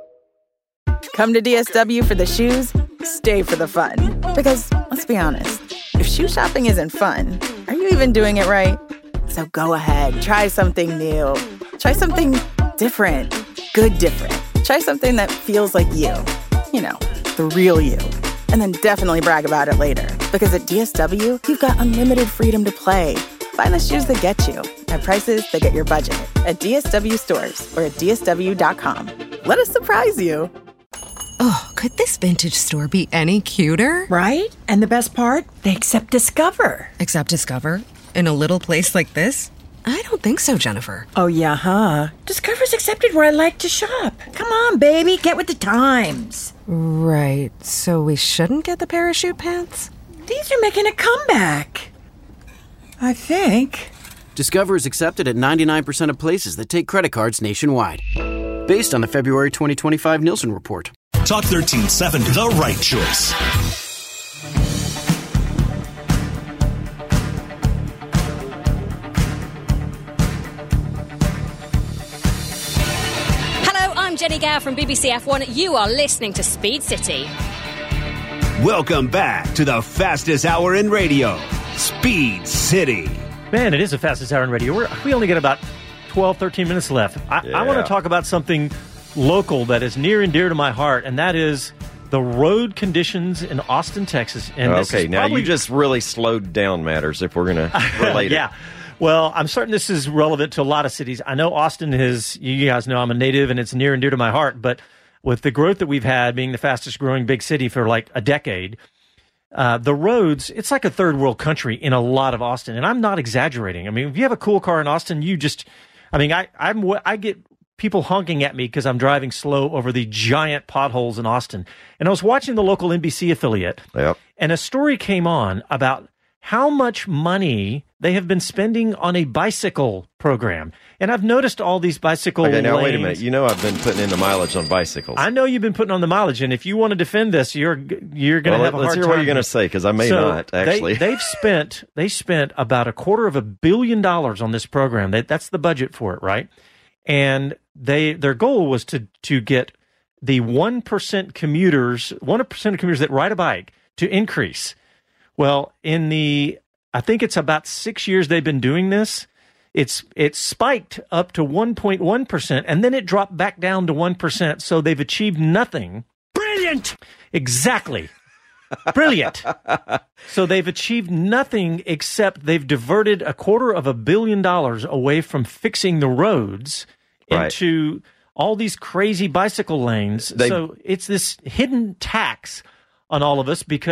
Come to DSW for the shoes, stay for the fun. Because, let's be honest, if shoe shopping isn't fun, are you even doing it right? So go ahead, try something new. Try something different. Good different. Try something that feels like you. You know, the real you. And then definitely brag about it later. Because at DSW, you've got unlimited freedom to play. Find the shoes that get you at prices that get your budget at DSW stores or at DSW.com. Let us surprise you. Oh, could this vintage store be any cuter? Right? And the best part? They accept Discover. Accept Discover? In a little place like this? I don't think so, Jennifer. Oh, yeah, huh? Discover's accepted where I like to shop. Come on, baby, get with the times. Right, so we shouldn't get the parachute pants? These are making a comeback. I think. Discover is accepted at 99% of places that take credit cards nationwide. Based on the February 2025 Nielsen report. Talk 1370, the right choice. Hello, I'm Jenny Gow from BBC F1. You are listening to Speed City. Welcome back to the fastest hour in radio, Speed City. Man, it is the fastest hour in radio. We only get about 12, 13 minutes left. I want to talk about something local that is near and dear to my heart, and that is the road conditions in Austin, Texas. And okay, now you just really slowed down matters if we're going to relate yeah. it. Well, I'm certain this is relevant to a lot of cities. I know Austin is, you guys know I'm a native, and it's near and dear to my heart, but with the growth that we've had, being the fastest growing big city for like a decade, the roads, it's like a third world country in a lot of Austin, and I'm not exaggerating. I mean, if you have a cool car in Austin, I get people honking at me because I'm driving slow over the giant potholes in Austin. And I was watching the local NBC affiliate, and a story came on about how much money they have been spending on a bicycle program. And I've noticed all these bicycle lanes. Now, wait a minute. You know I've been putting in the mileage on bicycles. I know you've been putting on the mileage, and if you want to defend this, you're going to have a hard time. Let's hear what you're going to say, because I may not, actually. They spent about $250 million on this program. That's the budget for it, right? And their goal was to get the 1% commuters that ride a bike to increase. Well, I think it's about 6 years they've been doing this. It spiked up to 1.1%, and then it dropped back down to 1%. So they've achieved nothing. Brilliant! Exactly. Brilliant. So they've achieved nothing except they've diverted $250 million away from fixing the roads into all these crazy bicycle lanes. So it's this hidden tax on all of us because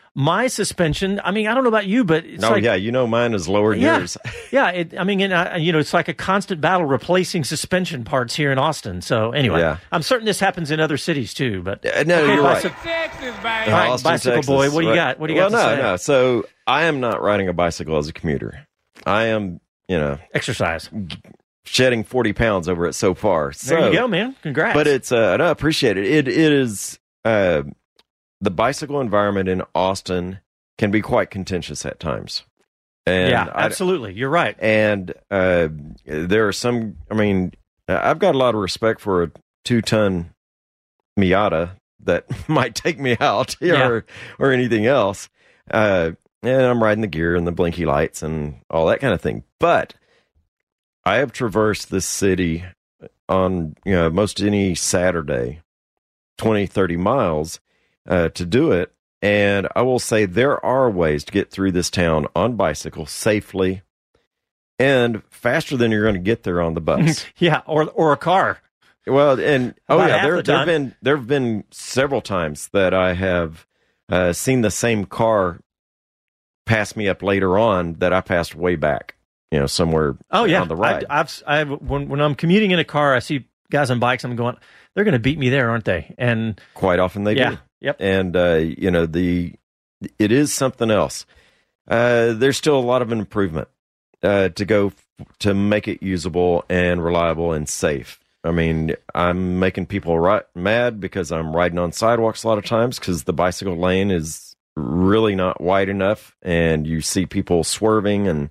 My suspension, I mean, I don't know about you, but it's mine is lower than yours. Yeah, it's like a constant battle replacing suspension parts here in Austin. So anyway, I'm certain this happens in other cities too. But you're right. Texas, baby. All right, Austin, bicycle Texas, boy, what do you got? What do you got to say? No. So I am not riding a bicycle as a commuter. I am, exercise. Shedding 40 pounds over it so far. There you go, man. Congrats. But it's, I appreciate it. It is, the bicycle environment in Austin can be quite contentious at times. And absolutely. You're right. And there are some, I've got a lot of respect for a 2-ton Miata that might take me out or anything else. And I'm riding the gear and the blinky lights and all that kind of thing. But I have traversed this city on, most any Saturday, 20, 30 miles to do it. And I will say there are ways to get through this town on bicycle safely and faster than you're going to get there on the bus. or a car. Well, and there have been several times that I have seen the same car pass me up later on that I passed way back, somewhere on the ride. When I'm commuting in a car, I see guys on bikes. I'm going, they're going to beat me there, aren't they? And quite often they do. Yep. And it is something else. There's still a lot of improvement to go to make it usable and reliable and safe. I mean, I'm making people mad because I'm riding on sidewalks a lot of times because the bicycle lane is really not wide enough, and you see people swerving. And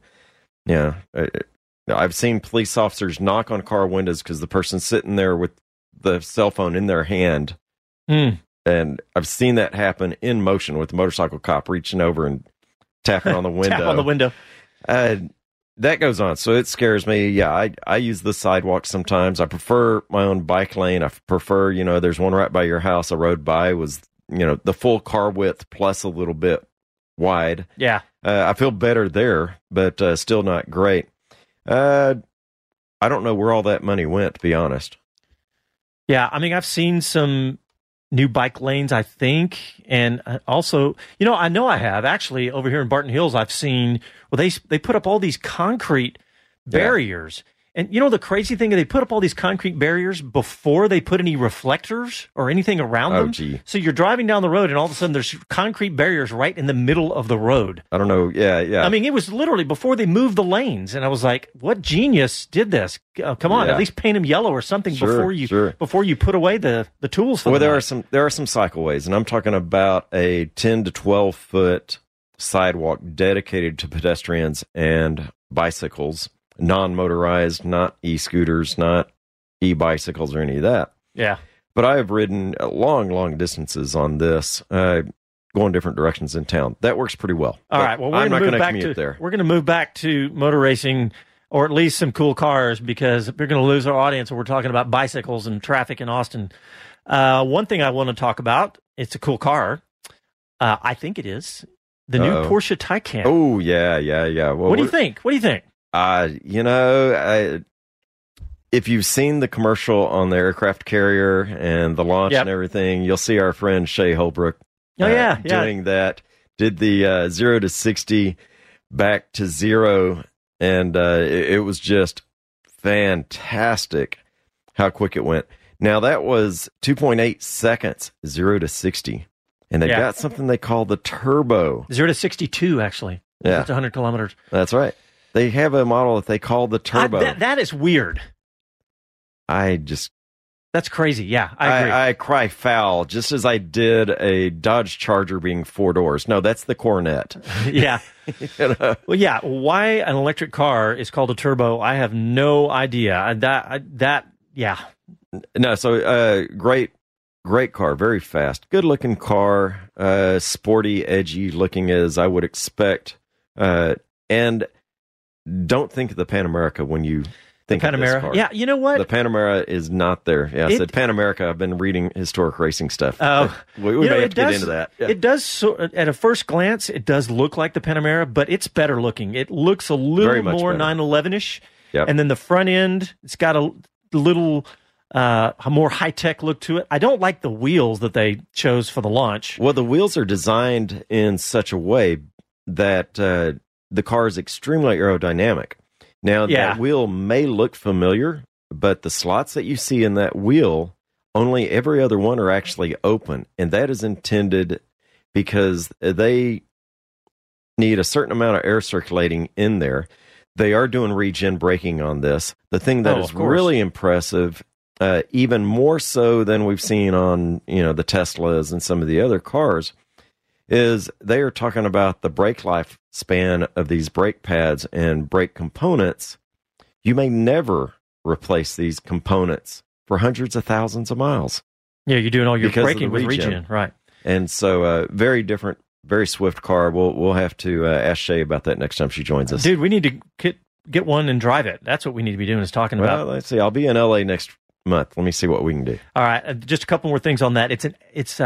I've seen police officers knock on car windows because the person's sitting there with the cell phone in their hand. And I've seen that happen in motion with the motorcycle cop reaching over and tapping on the window. Tap on the window. That goes on. So it scares me. Yeah, I use the sidewalk sometimes. I prefer my own bike lane. I prefer, there's one right by your house I rode by was, the full car width plus a little bit wide. Yeah. I feel better there, but still not great. I don't know where all that money went, to be honest. Yeah, I've seen some new bike lanes, I think. And also, I know I have actually over here in Barton Hills, I've seen, they put up all these concrete barriers. And the crazy thing is they put up all these concrete barriers before they put any reflectors or anything around them. Gee. So you're driving down the road and all of a sudden there's concrete barriers right in the middle of the road. I don't know. Yeah. It was literally before they moved the lanes. And I was like, what genius did this? Come on, at least paint them yellow or something before you put away the tools for them. Well, there are some cycleways, and I'm talking about a 10 to 12 foot sidewalk dedicated to pedestrians and bicycles. Non-motorized, not e-scooters, not e-bicycles or any of that. Yeah. But I have ridden long, long distances on this, going different directions in town. That works pretty well. All right. Well, I'm not going to commute there. We're going to move back to motor racing, or at least some cool cars, because we're going to lose our audience when we're talking about bicycles and traffic in Austin. One thing I want to talk about, it's a cool car. I think it is. The new Porsche Taycan. Oh, yeah. Well, what do you think? If you've seen the commercial on the aircraft carrier and the launch and everything, you'll see our friend Shea Holbrook doing that. Did the 0 to 60 back to 0, and it was just fantastic how quick it went. Now, that was 2.8 seconds, 0 to 60. And they got something they call the turbo. 0 to 62, actually. Yeah. It's 100 kilometers. That's right. They have a model that they call the turbo. That is weird. That's crazy. Yeah, I agree. I cry foul, just as I did a Dodge Charger being 4 doors. No, that's the Coronet. Yeah. Well, yeah. Why an electric car is called a turbo, I have no idea. Yeah. No, so great car, very fast, good looking car, sporty, edgy looking as I would expect, and don't think of the Pan America when you think of this car. Yeah, you know what? The Pan America is not there. Yeah, I said Pan America. I've been reading historic racing stuff. We may have to get into that. Yeah. It does, at a first glance, it does look like the Pan America, but it's better looking. It looks a little more 911-ish. Yep. And then the front end, it's got a little a more high-tech look to it. I don't like the wheels that they chose for the launch. Well, the wheels are designed in such a way that the car is extremely aerodynamic. Now, that wheel may look familiar, but the slots that you see in that wheel, only every other one are actually open. And that is intended because they need a certain amount of air circulating in there. They are doing regen braking on this. The thing that is really impressive, even more so than we've seen on the Teslas and some of the other cars, is they are talking about the brake life span of these brake pads and brake components. You may never replace these components for hundreds of thousands of miles. Yeah, you're doing all your braking with regen, right? And so, very different, very swift car. We'll have to ask Shay about that next time she joins us. Dude, we need to get one and drive it. That's what we need to be doing, is talking about. Well, let's see. I'll be in LA next month. Let me see what we can do. All right, just a couple more things on that. It's an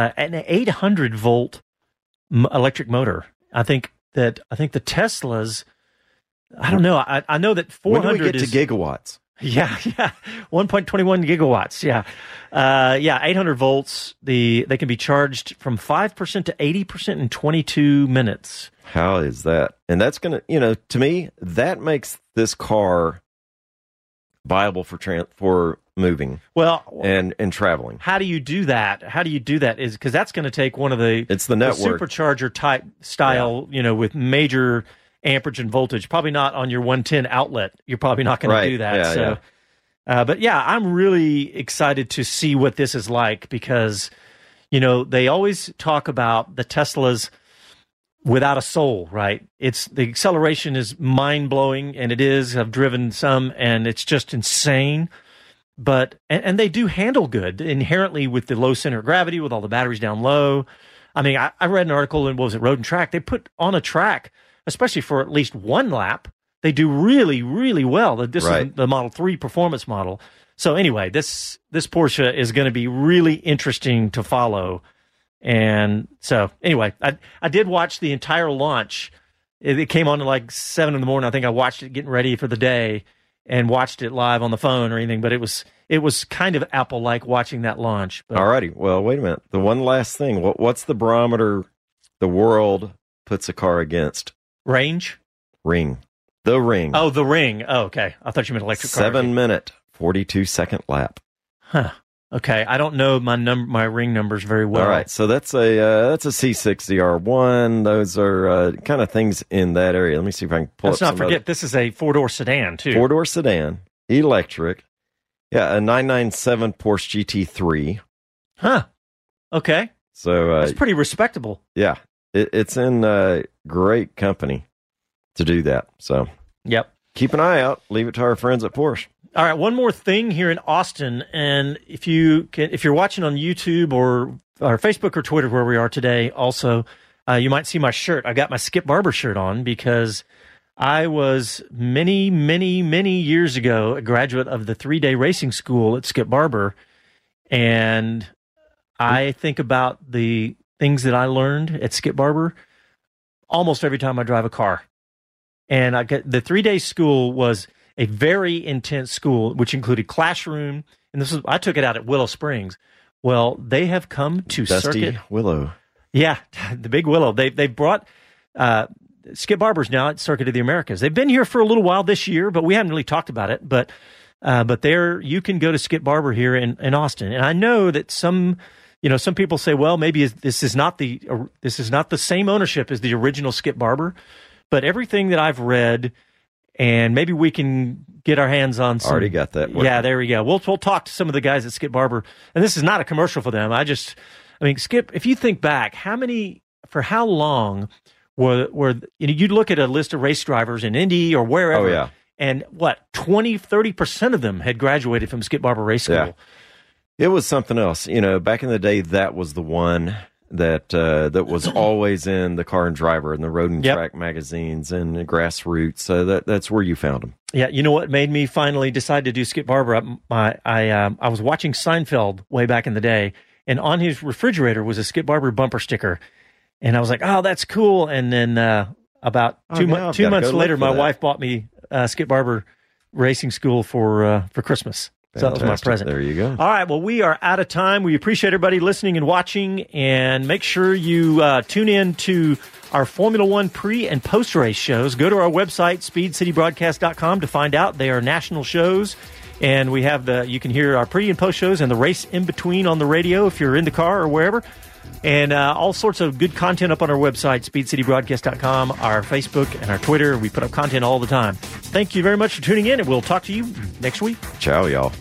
800 volt electric motor. I think the Teslas, I don't know. I know that 400 when do we get to gigawatts? Yeah, 1.21 gigawatts. Yeah, 800 volts. They can be charged from 5% to 80% in 22 minutes. How is that? And that's going to, to me, that makes this car viable for moving. Well, and traveling. How do you do that? Is because that's going to take one of the network supercharger type style, with major amperage and voltage. Probably not on your 110 outlet. You're probably not going to do that. But I'm really excited to see what this is like, because they always talk about the Teslas without a soul, right? The acceleration is mind blowing, and it is. I've driven some, and it's just insane. But and they do handle good inherently with the low center of gravity, with all the batteries down low. I mean, I read an article in, Road and Track. They put on a track, especially for at least one lap, they do really, really well. This is the Model 3 performance model. So anyway, this Porsche is going to be really interesting to follow. And so anyway, I did watch the entire launch. It came on at like 7 in the morning. I think I watched it getting ready for the day and watched it live on the phone or anything. But it was kind of Apple-like watching that launch. But, all righty. Well, wait a minute. The one last thing. What's the barometer the world puts a car against? Range? Ring. The Ring. Oh, the Ring. Oh, okay. I thought you meant electric car. 7-minute, 42-second lap. Huh. Okay. I don't know my Ring numbers very well. All right. So that's a C60R1. Those are kind of things in that area. Let me see if I can pull Let's up not forget, this is a 4-door sedan, too. 4-door sedan, electric. Yeah, a 997 Porsche GT3. Huh. Okay. So that's pretty respectable. Yeah. It's in great company to do that. So yep. Keep an eye out. Leave it to our friends at Porsche. All right, one more thing here in Austin, and if you're watching on YouTube or Facebook or Twitter, where we are today, also, you might see my shirt. I got my Skip Barber shirt on because I was many, many, many years ago a graduate of the 3-day racing school at Skip Barber, and I think about the things that I learned at Skip Barber almost every time I drive a car. And the 3-day school was a very intense school, which included classroom, and I took it out at Willow Springs. Well, they have come to Dusty Circuit Willow. Yeah, the big Willow. They brought Skip Barber's now at Circuit of the Americas. They've been here for a little while this year, but we haven't really talked about it. But you can go to Skip Barber here in Austin, and I know that some people say, well, maybe this is not the same ownership as the original Skip Barber, but everything that I've read. And maybe we can get our hands on some. Already got that working. Yeah, there we go. We'll talk to some of the guys at Skip Barber. And this is not a commercial for them. Skip, if you think back, for how long were you'd look at a list of race drivers in Indy or wherever. Oh, yeah. And 20-30% of them had graduated from Skip Barber Race School. Yeah. It was something else. Back in the day, that was the one that was always in the Car and Driver and the Road and Track magazines and Grassroots. So that's where you found them. Yeah, you know what made me finally decide to do Skip Barber? I was watching Seinfeld way back in the day, and on his refrigerator was a Skip Barber bumper sticker, and I was like, "Oh, that's cool." And then about 2 months later, my wife bought me Skip Barber Racing School for Christmas. So that was my present. There you go. All right. Well, we are out of time. We appreciate everybody listening and watching. And make sure you tune in to our Formula One pre- and post-race shows. Go to our website, speedcitybroadcast.com, to find out. They are national shows. And we have you can hear our pre- and post shows and the race in between on the radio if you're in the car or wherever. And all sorts of good content up on our website, speedcitybroadcast.com, our Facebook, and our Twitter. We put up content all the time. Thank you very much for tuning in, and we'll talk to you next week. Ciao, y'all.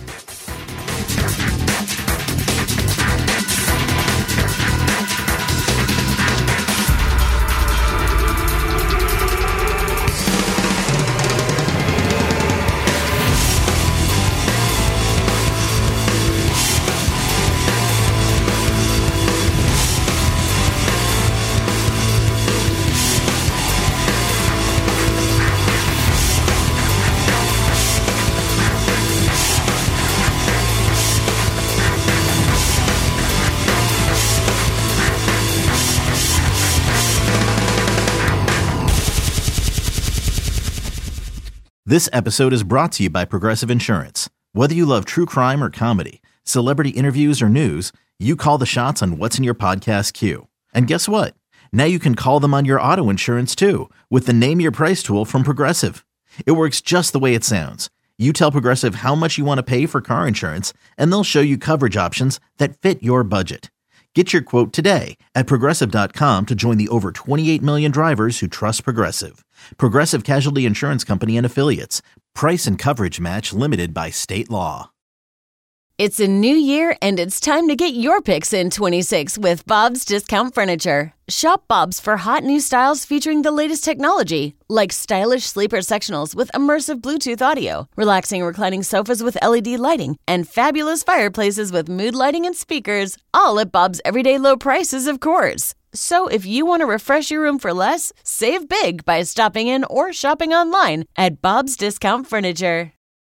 This episode is brought to you by Progressive Insurance. Whether you love true crime or comedy, celebrity interviews or news, you call the shots on what's in your podcast queue. And guess what? Now you can call them on your auto insurance too with the Name Your Price tool from Progressive. It works just the way it sounds. You tell Progressive how much you want to pay for car insurance, and they'll show you coverage options that fit your budget. Get your quote today at Progressive.com to join the over 28 million drivers who trust Progressive. Progressive Casualty Insurance Company and Affiliates. Price and coverage match limited by state law. It's a new year, and it's time to get your picks in 26 with Bob's Discount Furniture. Shop Bob's for hot new styles featuring the latest technology, like stylish sleeper sectionals with immersive Bluetooth audio, relaxing reclining sofas with LED lighting, and fabulous fireplaces with mood lighting and speakers, all at Bob's everyday low prices, of course. So if you want to refresh your room for less, save big by stopping in or shopping online at Bob's Discount Furniture.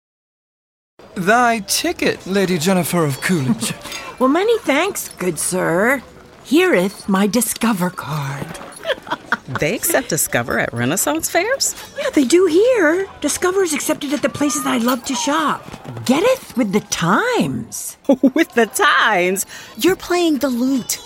Thy ticket, Lady Jennifer of Coolidge. Well, many thanks, good sir. Here'th my Discover card. They accept Discover at Renaissance fairs? Yeah, they do here. Discover is accepted at the places I love to shop. Getteth with the times. With the times? You're playing the lute.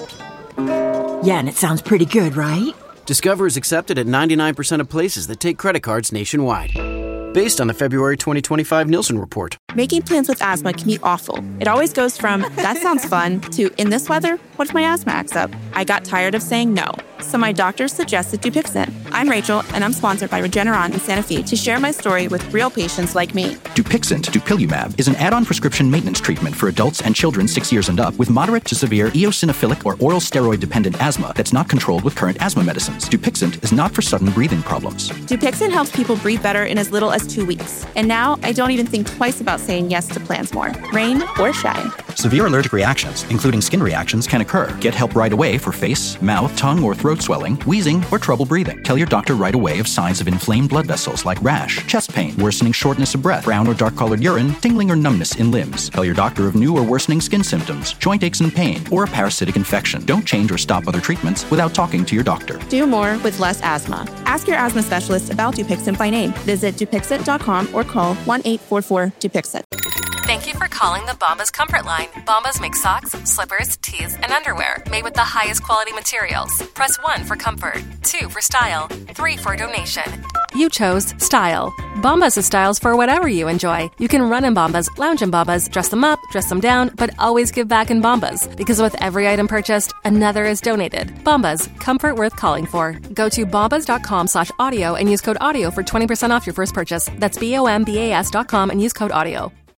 Yeah, and it sounds pretty good, right? Discover is accepted at 99% of places that take credit cards nationwide. Based on the February 2025 Nielsen report. Making plans with asthma can be awful. It always goes from, that sounds fun, to, in this weather, what if my asthma acts up? I got tired of saying no, so my doctor suggested Dupixent. I'm Rachel, and I'm sponsored by Regeneron in Santa Fe to share my story with real patients like me. Dupixent, dupilumab, is an add-on prescription maintenance treatment for adults and children 6 years and up with moderate to severe eosinophilic or oral steroid-dependent asthma that's not controlled with current asthma medicines. Dupixent is not for sudden breathing problems. Dupixent helps people breathe better in as little as 2 weeks. And now, I don't even think twice about saying yes to plans more. Rain or shine. Severe allergic reactions, including skin reactions, can occur. Get help right away for face, mouth, tongue, or throat swelling, wheezing, or trouble breathing. Tell your doctor right away of signs of inflamed blood vessels like rash, chest pain, worsening shortness of breath, brown or dark-colored urine, tingling or numbness in limbs. Tell your doctor of new or worsening skin symptoms, joint aches and pain, or a parasitic infection. Don't change or stop other treatments without talking to your doctor. Do more with less asthma. Ask your asthma specialist about Dupixent by name. Visit Dupixent.com or call 1-844-DUPIXENT. Thank you for calling the Bombas Comfort Line. Bombas make socks, slippers, tees, and underwear made with the highest quality materials. Press 1 for comfort, 2 for style, 3 for donation. You chose style. Bombas is styles for whatever you enjoy. You can run in Bombas, lounge in Bombas, dress them up, dress them down, but always give back in Bombas. Because with every item purchased, another is donated. Bombas, comfort worth calling for. Go to bombas.com/audio and use code AUDIO for 20% off your first purchase. That's BOMBAS.com and use code AUDIO.